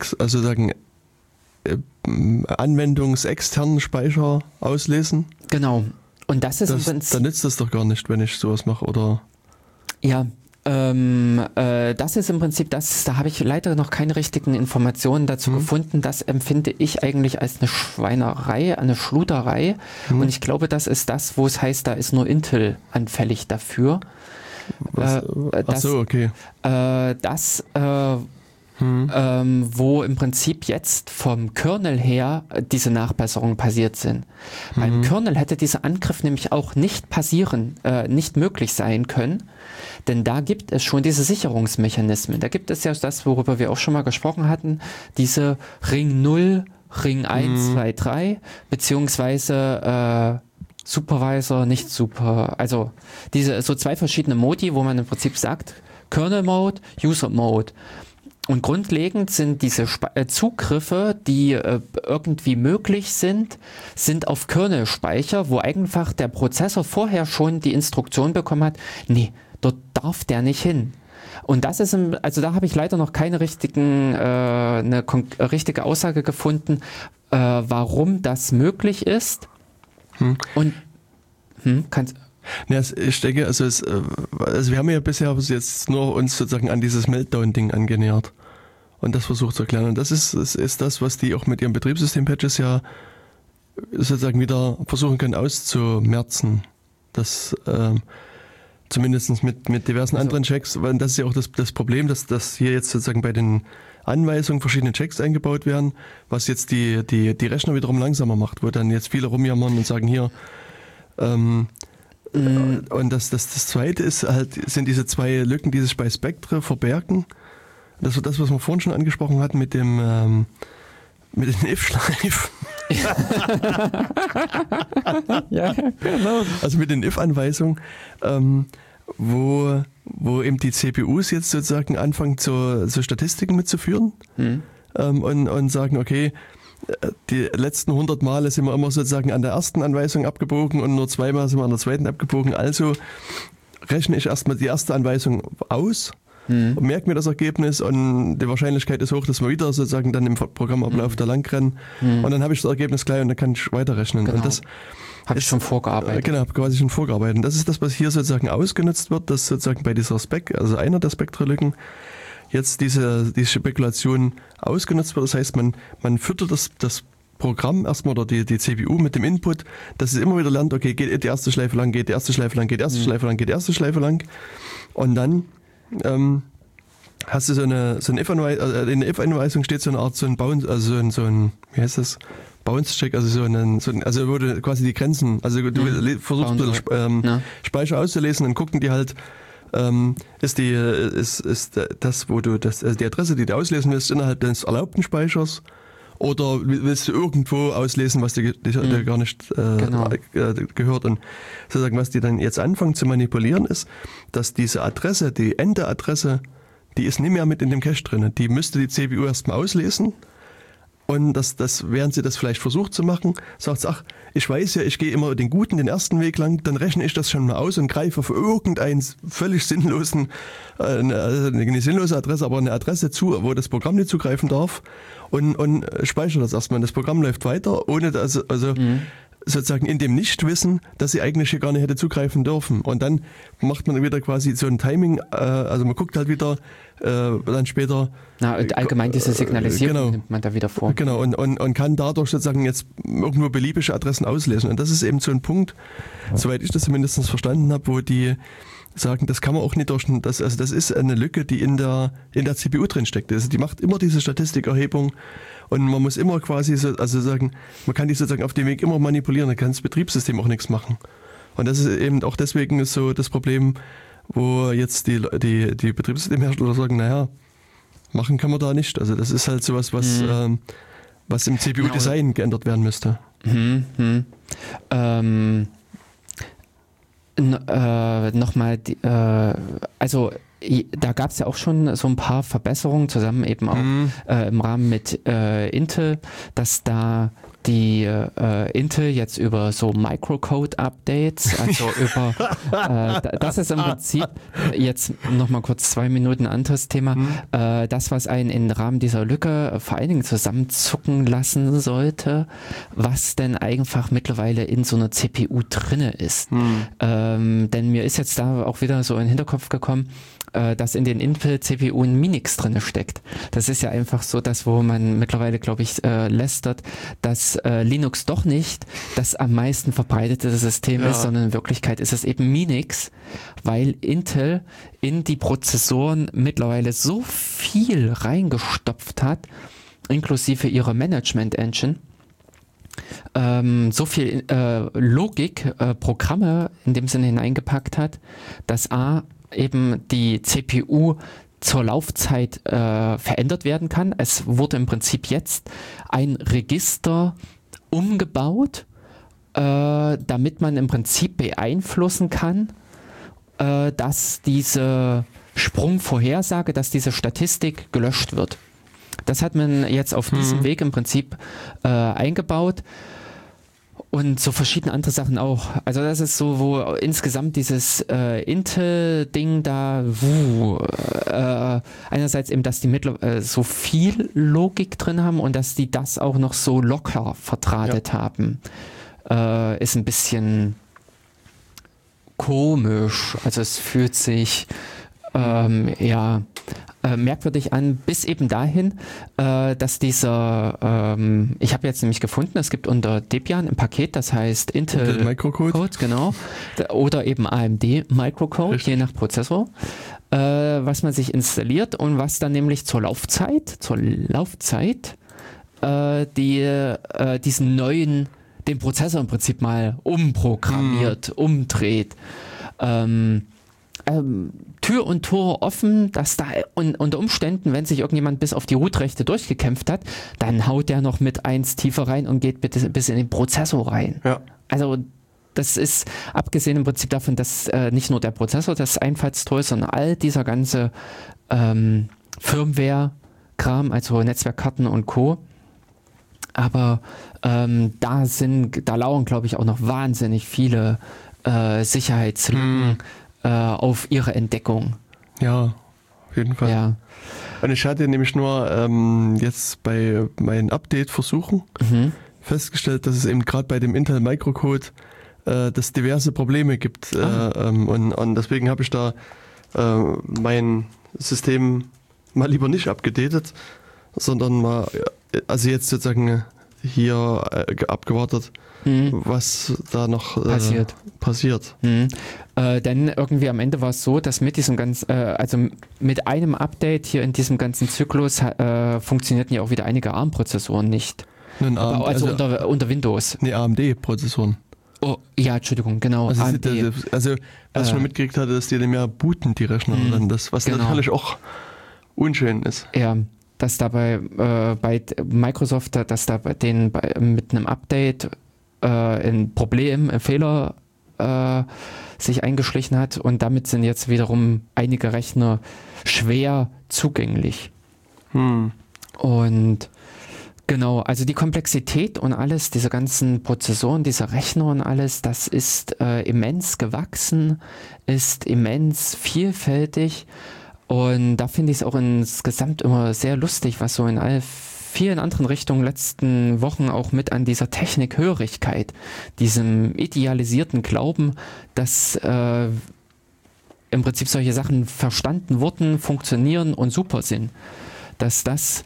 anwendungsexternen Speicher auslesen? Genau. Und das ist dann nützt das doch gar nicht, wenn ich sowas mache, oder? Ja, das ist im Prinzip da habe ich leider noch keine richtigen Informationen dazu gefunden. Das empfinde ich eigentlich als eine Schweinerei, eine Schluderei. Und ich glaube, das ist das, wo es heißt, da ist nur Intel anfällig dafür. Okay. Wo im Prinzip jetzt vom Kernel her diese Nachbesserungen passiert sind. Beim Kernel hätte dieser Angriff nämlich auch nicht möglich sein können, denn da gibt es schon diese Sicherungsmechanismen. Da gibt es ja das, worüber wir auch schon mal gesprochen hatten, diese Ring 0, Ring 1, 2, 3, beziehungsweise Supervisor, nicht Super, also diese so zwei verschiedene Modi, wo man im Prinzip sagt, Kernel Mode, User Mode. Und grundlegend sind diese Zugriffe, die irgendwie möglich sind auf Kernelspeicher, wo einfach der Prozessor vorher schon die Instruktion bekommen hat, nee, dort darf der nicht hin. Und das ist, also da habe ich leider noch keine richtige Aussage gefunden, warum das möglich ist. Und kannst... Ja, ich denke, also wir haben ja bisher jetzt nur uns sozusagen an dieses Meltdown-Ding angenähert und das versucht zu erklären. Und das ist das, was die auch mit ihren Betriebssystem-Patches ja sozusagen wieder versuchen können auszumerzen. Das zumindest mit diversen anderen Checks, weil das ist ja auch das Problem, dass hier jetzt sozusagen bei den Anweisungen verschiedene Checks eingebaut werden, was jetzt die Rechner wiederum langsamer macht, wo dann jetzt viele rumjammern und sagen hier, und das Zweite ist halt, sind diese zwei Lücken, die sich bei Spectre verbergen. Das war das, was wir vorhin schon angesprochen hatten mit den if-Schleifen. Ja, genau. Also mit den if-Anweisungen, wo eben die CPUs jetzt sozusagen anfangen, so Statistiken mitzuführen und sagen, okay, die letzten 100 Male sind wir immer sozusagen an der ersten Anweisung abgebogen und nur zweimal sind wir an der zweiten abgebogen. Also rechne ich erstmal die erste Anweisung aus und merke mir das Ergebnis und die Wahrscheinlichkeit ist hoch, dass wir wieder sozusagen dann im Programmablauf da lang rennen und dann habe ich das Ergebnis gleich und dann kann ich weiterrechnen. Genau. Und das habe ich schon vorgearbeitet. Genau, habe quasi schon vorgearbeitet. Das ist das, was hier sozusagen ausgenutzt wird, dass sozusagen bei dieser also einer der Spectre-Lücken jetzt diese Spekulation ausgenutzt wird. Das heißt, man füttert das Programm erstmal oder die CPU mit dem Input, dass es immer wieder lernt, okay, geht die erste Schleife lang, geht die erste Schleife lang, geht die erste Schleife lang, geht die erste Schleife lang. Und dann hast du so eine If-Anweisung, in der If-Anweisung steht so eine Art, so ein Bounce, also so ein, wie heißt das? Bounce-Check, also also wo du quasi die Grenzen, also du versuchst Speicher auszulesen, dann gucken die halt, ist das, wo du die Adresse, die du auslesen willst, innerhalb des erlaubten Speichers, oder willst du irgendwo auslesen, was dir gar nicht gehört? Und sozusagen, was die dann jetzt anfangen zu manipulieren, ist, dass diese Adresse, die Endeadresse, die ist nicht mehr mit in dem Cache drin. Die müsste die CPU erstmal auslesen. Und während sie das vielleicht versucht zu machen, sagt sie, ach, ich weiß ja, ich gehe immer den ersten Weg lang, dann rechne ich das schon mal aus und greife auf irgendeinen völlig sinnlosen, eine sinnlose Adresse, aber eine Adresse zu, wo das Programm nicht zugreifen darf und speichere das erstmal. Das Programm läuft weiter, ohne sozusagen in dem Nichtwissen, dass sie eigentlich hier gar nicht hätte zugreifen dürfen. Und dann macht man wieder quasi so ein Timing, also man guckt halt wieder dann später. Allgemein diese Signalisierung nimmt man da wieder vor. Genau, und kann dadurch sozusagen jetzt irgendwo beliebige Adressen auslesen. Und das ist eben so ein Punkt, soweit ich das zumindest verstanden habe, wo die sagen, das kann man auch nicht das ist eine Lücke, die in der CPU drin steckt. Also die macht immer diese Statistikerhebung und man muss immer quasi man kann die sozusagen auf dem Weg immer manipulieren, dann kann das Betriebssystem auch nichts machen. Und das ist eben auch deswegen so das Problem, wo jetzt die Betriebssystemhersteller sagen, naja, machen kann man da nicht. Also das ist halt sowas, was im CPU-Design geändert werden müsste. Nochmal, also da gab es ja auch schon so ein paar Verbesserungen zusammen eben auch im Rahmen mit Intel, dass da die Intel jetzt über so Microcode-Updates, also über das ist im Prinzip jetzt nochmal kurz 2 Minuten anderes Thema, das, was einen im Rahmen dieser Lücke vor allen Dingen zusammenzucken lassen sollte, was denn einfach mittlerweile in so einer CPU drinne ist. Denn mir ist jetzt da auch wieder so in den Hinterkopf gekommen, dass in den Intel-CPU ein Minix drin steckt. Das ist ja einfach so das, wo man mittlerweile, glaube ich, lästert, dass Linux doch nicht das am meisten verbreitete System ist, sondern in Wirklichkeit ist es eben Minix, weil Intel in die Prozessoren mittlerweile so viel reingestopft hat, inklusive ihrer Management-Engine, so viel Logik, Programme in dem Sinne hineingepackt hat, dass eben die CPU zur Laufzeit verändert werden kann. Es wurde im Prinzip jetzt ein Register umgebaut, damit man im Prinzip beeinflussen kann, dass diese Sprungvorhersage, dass diese Statistik gelöscht wird. Das hat man jetzt auf diesem Weg im Prinzip eingebaut. Und so verschiedene andere Sachen auch. Also das ist so, wo insgesamt dieses Intel-Ding da, einerseits eben, dass die mittlerweile so viel Logik drin haben und dass die das auch noch so locker verdrahtet haben. ist ein bisschen komisch. Also es fühlt sich merkwürdig an, bis eben dahin, dass dieser, ich habe jetzt nämlich gefunden, es gibt unter Debian ein Paket, das heißt Intel Microcode, genau, oder eben AMD Microcode, je nach Prozessor, was man sich installiert und was dann nämlich zur Laufzeit diesen neuen, den Prozessor im Prinzip mal umprogrammiert, umdreht. Tür und Tor offen, dass da unter Umständen, wenn sich irgendjemand bis auf die Root-Rechte durchgekämpft hat, dann haut der noch mit 1 tiefer rein und geht bitte bis in den Prozessor rein. Ja. Also das ist abgesehen im Prinzip davon, dass nicht nur der Prozessor das Einfallstor ist, sondern all dieser ganze Firmware-Kram, also Netzwerkkarten und Co. Aber da lauern, glaube ich, auch noch wahnsinnig viele Sicherheitslücken auf ihre Entdeckung. Ja, auf jeden Fall. Ja. Und ich hatte nämlich nur jetzt bei meinen Update-Versuchen festgestellt, dass es eben gerade bei dem Intel Microcode dass diverse Probleme gibt. Und deswegen habe ich da mein System mal lieber nicht abgedatet, sondern mal, also jetzt sozusagen hier abgewartet, was da noch passiert. Denn irgendwie am Ende war es so, dass mit diesem mit einem Update hier in diesem ganzen Zyklus funktionierten ja auch wieder einige ARM-Prozessoren nicht. Unter Windows. Nee, AMD-Prozessoren. Oh, ja, Entschuldigung, genau. Also, AMD. was ich schon mitgekriegt hatte, dass die nicht mehr booten, die Rechner. Dann was natürlich auch unschön ist. Ja, dass da bei Microsoft, dass da mit einem Update ein Problem, ein Fehler sich eingeschlichen hat und damit sind jetzt wiederum einige Rechner schwer zugänglich. Und genau, also die Komplexität und alles, diese ganzen Prozessoren, diese Rechner und alles, das ist immens gewachsen, ist immens vielfältig und da finde ich es auch insgesamt immer sehr lustig, was so in vielen anderen Richtungen letzten Wochen auch mit an dieser Technikhörigkeit, diesem idealisierten Glauben, dass im Prinzip solche Sachen verstanden wurden, funktionieren und super sind, dass das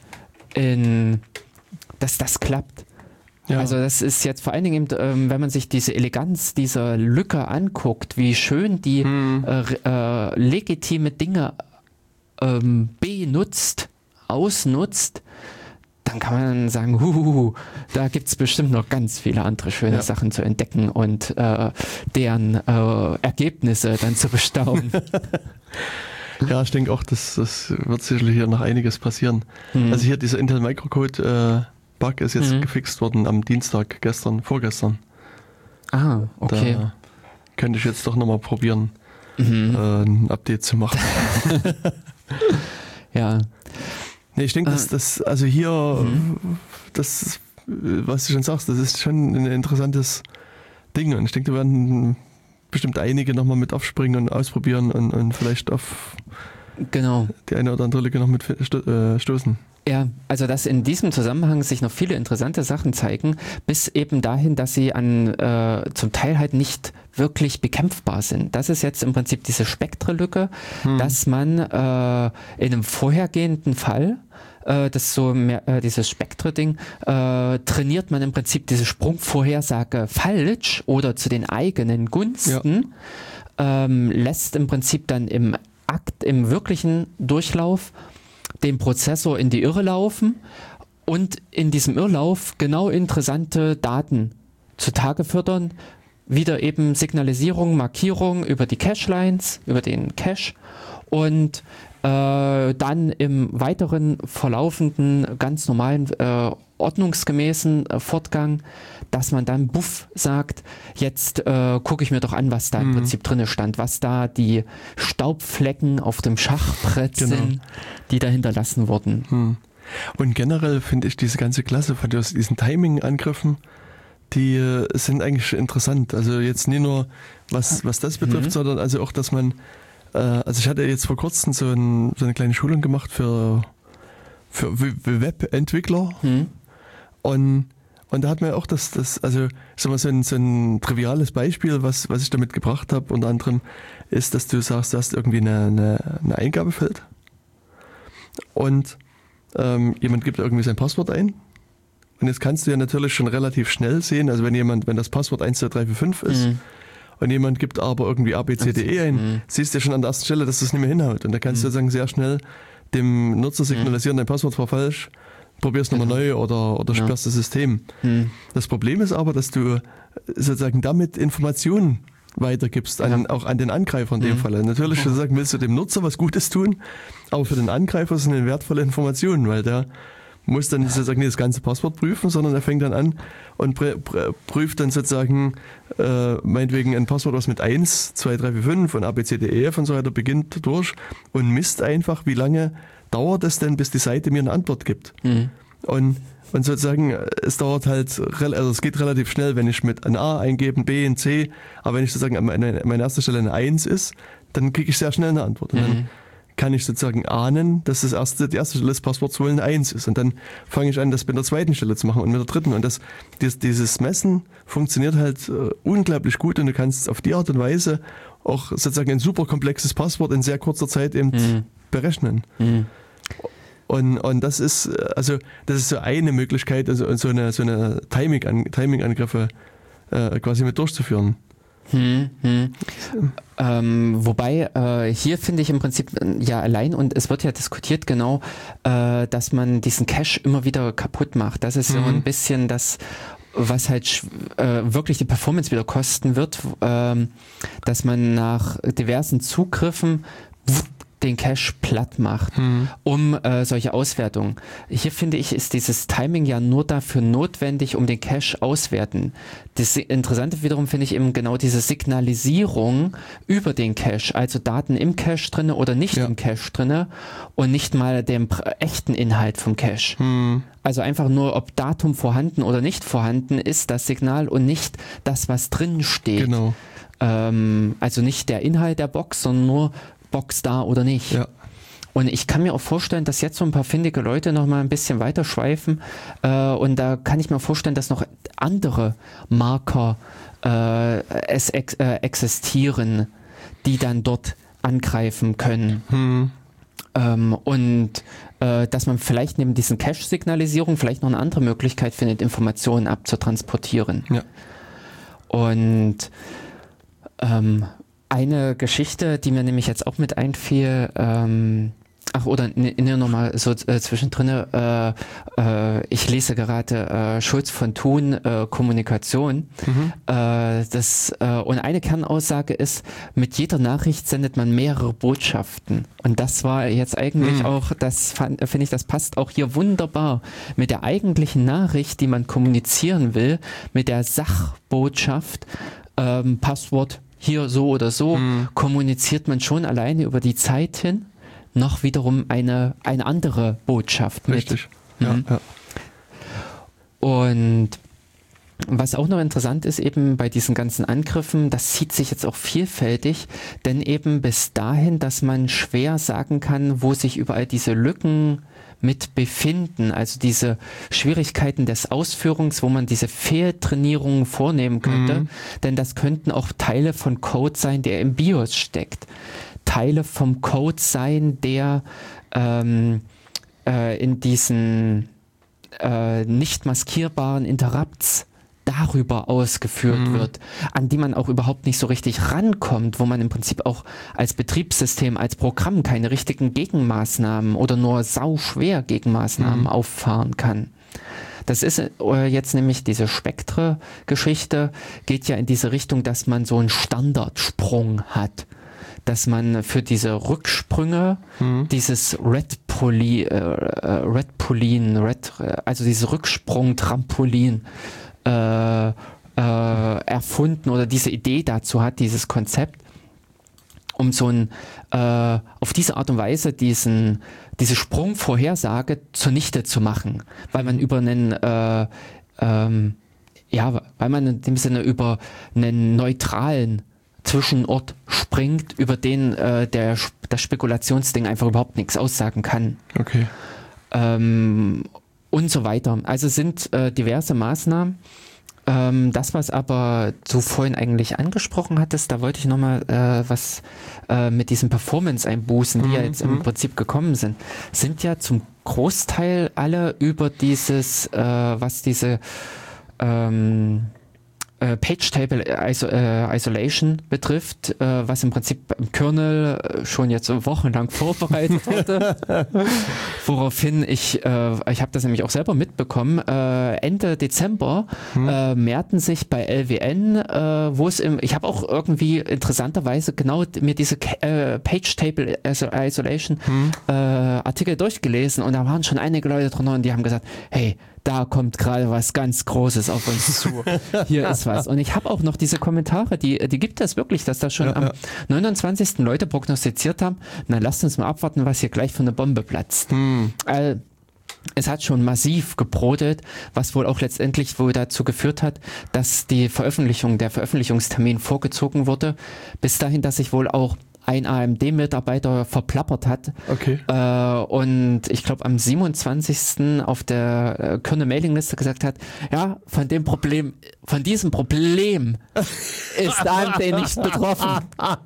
klappt. Ja. Also das ist jetzt vor allen Dingen, wenn man sich diese Eleganz dieser Lücke anguckt, wie schön die legitime Dinge benutzt, ausnutzt, dann kann man sagen, da gibt es bestimmt noch ganz viele andere schöne Sachen zu entdecken und deren Ergebnisse dann zu bestaunen. Ja, ich denke auch, das wird sicherlich hier noch einiges passieren. Also hier dieser Intel Microcode Bug ist jetzt gefixt worden am Dienstag, vorgestern. Ah, okay. Da könnte ich jetzt doch nochmal probieren, ein Update zu machen. Ja. Nee, ich denke, also hier, das, was du schon sagst, das ist schon ein interessantes Ding. Und ich denke, da werden bestimmt einige nochmal mit aufspringen und ausprobieren und vielleicht auf die eine oder andere Lücke noch mit stoßen. Ja, also dass in diesem Zusammenhang sich noch viele interessante Sachen zeigen, bis eben dahin, dass sie zum Teil halt nicht wirklich bekämpfbar sind. Das ist jetzt im Prinzip diese Spektre-Lücke, dass man in einem vorhergehenden Fall, das ist so dieses Spektre-Ding, trainiert man im Prinzip diese Sprungvorhersage falsch oder zu den eigenen Gunsten, lässt im Prinzip dann im wirklichen Durchlauf den Prozessor in die Irre laufen und in diesem Irrlauf genau interessante Daten zutage fördern, wieder eben Signalisierung, Markierung über die Cache-Lines, über den Cache und dann im weiteren verlaufenden, ganz normalen, ordnungsgemäßen Fortgang, dass man dann sagt, jetzt gucke ich mir doch an, was da im Prinzip drin stand, was da die Staubflecken auf dem Schachbrett sind, die da hinterlassen wurden. Und generell finde ich diese ganze Klasse von diesen Timing-Angriffen, die sind eigentlich interessant. Also jetzt nicht nur, was das betrifft, sondern also auch, dass man also ich hatte jetzt vor kurzem so eine kleine Schulung gemacht für Webentwickler und Und da hat man ja auch also sag mal, so ein triviales Beispiel, was ich damit gebracht habe, unter anderem, ist, dass du sagst, du hast irgendwie eine Eingabefeld und jemand gibt irgendwie sein Passwort ein. Und jetzt kannst du ja natürlich schon relativ schnell sehen, also wenn das Passwort 12345 ist und jemand gibt aber irgendwie ABCDE ein, siehst du ja schon an der ersten Stelle, dass das nicht mehr hinhaut. Und da kannst du sozusagen sehr schnell dem Nutzer signalisieren, dein Passwort war falsch, probier's nochmal neu oder sperrst das System. Das Problem ist aber, dass du sozusagen damit Informationen weitergibst, auch an den Angreifer in dem Fall. Natürlich sozusagen willst du dem Nutzer was Gutes tun, aber für den Angreifer sind eine wertvolle Informationen, weil der muss dann nicht sozusagen das ganze Passwort prüfen, sondern er fängt dann an und prüft dann sozusagen meinetwegen ein Passwort, was mit 1, 2, 3, 4, 5 und ABCDEF und so weiter beginnt durch und misst einfach, wie lange dauert es denn, bis die Seite mir eine Antwort gibt. Und sozusagen, es dauert halt, also es geht relativ schnell, wenn ich mit ein A eingebe, ein B, ein C, aber wenn ich sozusagen an meiner ersten Stelle eine 1 ist, dann kriege ich sehr schnell eine Antwort. Und dann kann ich sozusagen ahnen, dass die erste Stelle des Passworts wohl eine 1 ist. Und dann fange ich an, das mit der zweiten Stelle zu machen und mit der dritten. Und dieses Messen funktioniert halt unglaublich gut und du kannst auf die Art und Weise auch sozusagen ein super komplexes Passwort in sehr kurzer Zeit eben berechnen. Und das ist so eine Möglichkeit, also so eine Timing-Angriffe quasi mit durchzuführen. Wobei hier finde ich im Prinzip ja allein, und es wird ja diskutiert genau, dass man diesen Cache immer wieder kaputt macht. Das ist so ein bisschen das, was halt wirklich die Performance wieder kosten wird, dass man nach diversen Zugriffen den Cache platt macht, um solche Auswertungen. Hier finde ich, ist dieses Timing ja nur dafür notwendig, um den Cache auswerten. Das Interessante wiederum finde ich eben genau diese Signalisierung über den Cache, also Daten im Cache drinne oder nicht im Cache drinne und nicht mal dem echten Inhalt vom Cache. Also einfach nur, ob Datum vorhanden oder nicht vorhanden ist, das Signal und nicht das, was drin steht. Genau. Also nicht der Inhalt der Box, sondern nur Box da oder nicht. Ja. Und ich kann mir auch vorstellen, dass jetzt so ein paar findige Leute noch mal ein bisschen weiter schweifen und da kann ich mir vorstellen, dass noch andere Marker existieren, die dann dort angreifen können. Und dass man vielleicht neben diesen Cache-Signalisierungen vielleicht noch eine andere Möglichkeit findet, Informationen abzutransportieren. Ja. Und eine Geschichte, die mir nämlich jetzt auch mit einfiel, nochmal so zwischendrin, ich lese gerade Schulz von Thun, Kommunikation. Und eine Kernaussage ist, mit jeder Nachricht sendet man mehrere Botschaften. Und das war jetzt eigentlich auch, finde ich, das passt auch hier wunderbar mit der eigentlichen Nachricht, die man kommunizieren will, mit der Sachbotschaft, Passwort hier so oder so, kommuniziert man schon alleine über die Zeit hin noch wiederum eine andere Botschaft mit. Richtig. Ja. Und was auch noch interessant ist eben bei diesen ganzen Angriffen, das zieht sich jetzt auch vielfältig, denn eben bis dahin, dass man schwer sagen kann, wo sich überall diese Lücken mit befinden, also diese Schwierigkeiten des Ausführungs, wo man diese Fehltrainierungen vornehmen könnte, denn das könnten auch Teile von Code sein, der im BIOS steckt. Teile vom Code sein, der in diesen nicht maskierbaren Interrupts darüber ausgeführt wird, an die man auch überhaupt nicht so richtig rankommt, wo man im Prinzip auch als Betriebssystem, als Programm keine richtigen Gegenmaßnahmen oder nur sauschwer Gegenmaßnahmen auffahren kann. Das ist jetzt nämlich diese Spektre-Geschichte, geht ja in diese Richtung, dass man so einen Standardsprung hat. Dass man für diese Rücksprünge dieses also dieses Rücksprung-Trampolin erfunden oder diese Idee dazu hat, dieses Konzept, um so ein auf diese Art und Weise diese Sprungvorhersage zunichte zu machen, weil man über einen weil man in dem Sinne über einen neutralen Zwischenort springt, über den das Spekulationsding einfach überhaupt nichts aussagen kann. Okay. und so weiter. Also sind diverse Maßnahmen. Das, was aber du vorhin eigentlich angesprochen hattest, da wollte ich nochmal was mit diesen Performance-Einbußen, die ja jetzt im Prinzip gekommen sind ja zum Großteil alle über dieses, was diese Page-Table Isolation betrifft, was im Prinzip im Kernel schon jetzt wochenlang vorbereitet wurde, woraufhin ich habe das nämlich auch selber mitbekommen, Ende Dezember mehrten sich bei LWN, ich habe auch irgendwie interessanterweise genau mir diese Page-Table Isolation Artikel durchgelesen und da waren schon einige Leute drunter und die haben gesagt, hey, da kommt gerade was ganz Großes auf uns zu. Hier ist was. Und ich habe auch noch diese Kommentare, die gibt es wirklich, dass da schon am 29. Leute prognostiziert haben, na lasst uns mal abwarten, was hier gleich für eine Bombe platzt. Es hat schon massiv gebrodelt, was wohl auch letztendlich wohl dazu geführt hat, dass der Veröffentlichungstermin vorgezogen wurde, bis dahin, dass sich wohl auch ein AMD-Mitarbeiter verplappert hat. Okay. Und ich glaube am 27. auf der Kernel-Mailing-Liste gesagt hat, ja, von diesem Problem ist AMD nicht betroffen.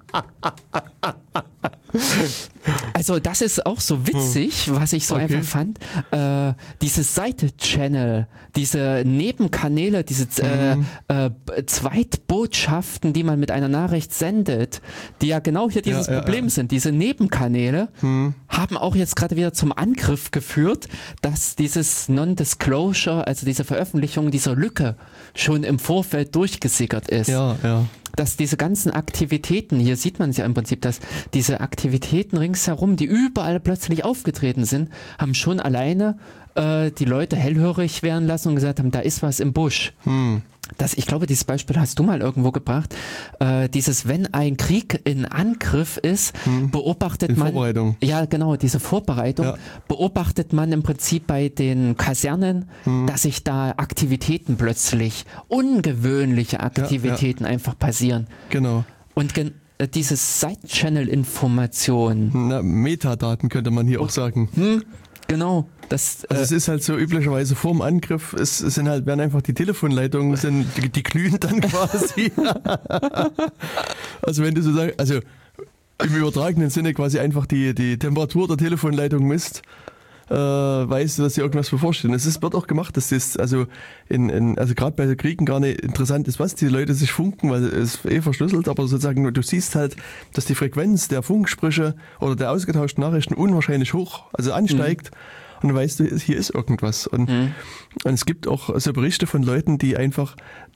Also das ist auch so witzig, was ich so einfach fand. Diese Seite-Channel, diese Nebenkanäle, diese Zweitbotschaften, die man mit einer Nachricht sendet, die ja genau hier dieses Problem sind. Diese Nebenkanäle haben auch jetzt gerade wieder zum Angriff geführt, dass dieses Non-Disclosure, also diese Veröffentlichung dieser Lücke schon im Vorfeld durchgesickert ist. Dass diese ganzen Aktivitäten, hier sieht man es ja im Prinzip, dass diese Aktivitäten ringsherum, die überall plötzlich aufgetreten sind, haben schon alleine die Leute hellhörig werden lassen und gesagt haben, da ist was im Busch. Ich glaube, dieses Beispiel hast du mal irgendwo gebracht. Wenn ein Krieg in Angriff ist, beobachtet man... Vorbereitung. Ja, genau, diese Vorbereitung beobachtet man im Prinzip bei den Kasernen, dass sich da Aktivitäten plötzlich, ungewöhnliche Aktivitäten einfach passieren. Genau. Und diese Side-Channel-Information... Metadaten könnte man hier auch sagen. Genau. Es ist halt so üblicherweise vor dem Angriff, werden einfach die Telefonleitungen, die glühen dann quasi. Also wenn du so sagst, also im übertragenen Sinne quasi einfach die Temperatur der Telefonleitung misst, weißt du, dass dir irgendwas bevorsteht. Es wird auch gemacht, dass das also gerade bei Kriegen gar nicht interessant ist, was die Leute sich funken, weil es verschlüsselt, aber sozusagen du siehst halt, dass die Frequenz der Funksprüche oder der ausgetauschten Nachrichten unwahrscheinlich hoch, also ansteigt. Und dann weißt du, hier ist irgendwas. Und es gibt auch so Berichte von Leuten, die einfach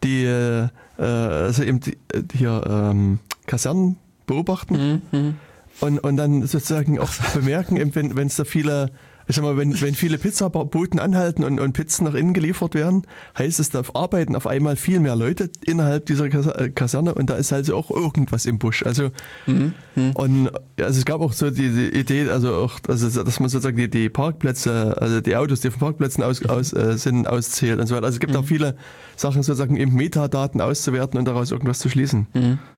Kasernen beobachten und dann sozusagen auch bemerken, wenn es da viele, ich sag mal, wenn viele Pizzaboten anhalten und Pizzen nach innen geliefert werden, heißt es, da arbeiten auf einmal viel mehr Leute innerhalb dieser Kaserne und da ist halt auch irgendwas im Busch. Also und also es gab auch so die Idee, dass man sozusagen die Parkplätze, also die Autos, die von Parkplätzen sind, auszählt und so weiter. Also es gibt auch viele Sachen, sozusagen eben Metadaten auszuwerten und daraus irgendwas zu schließen.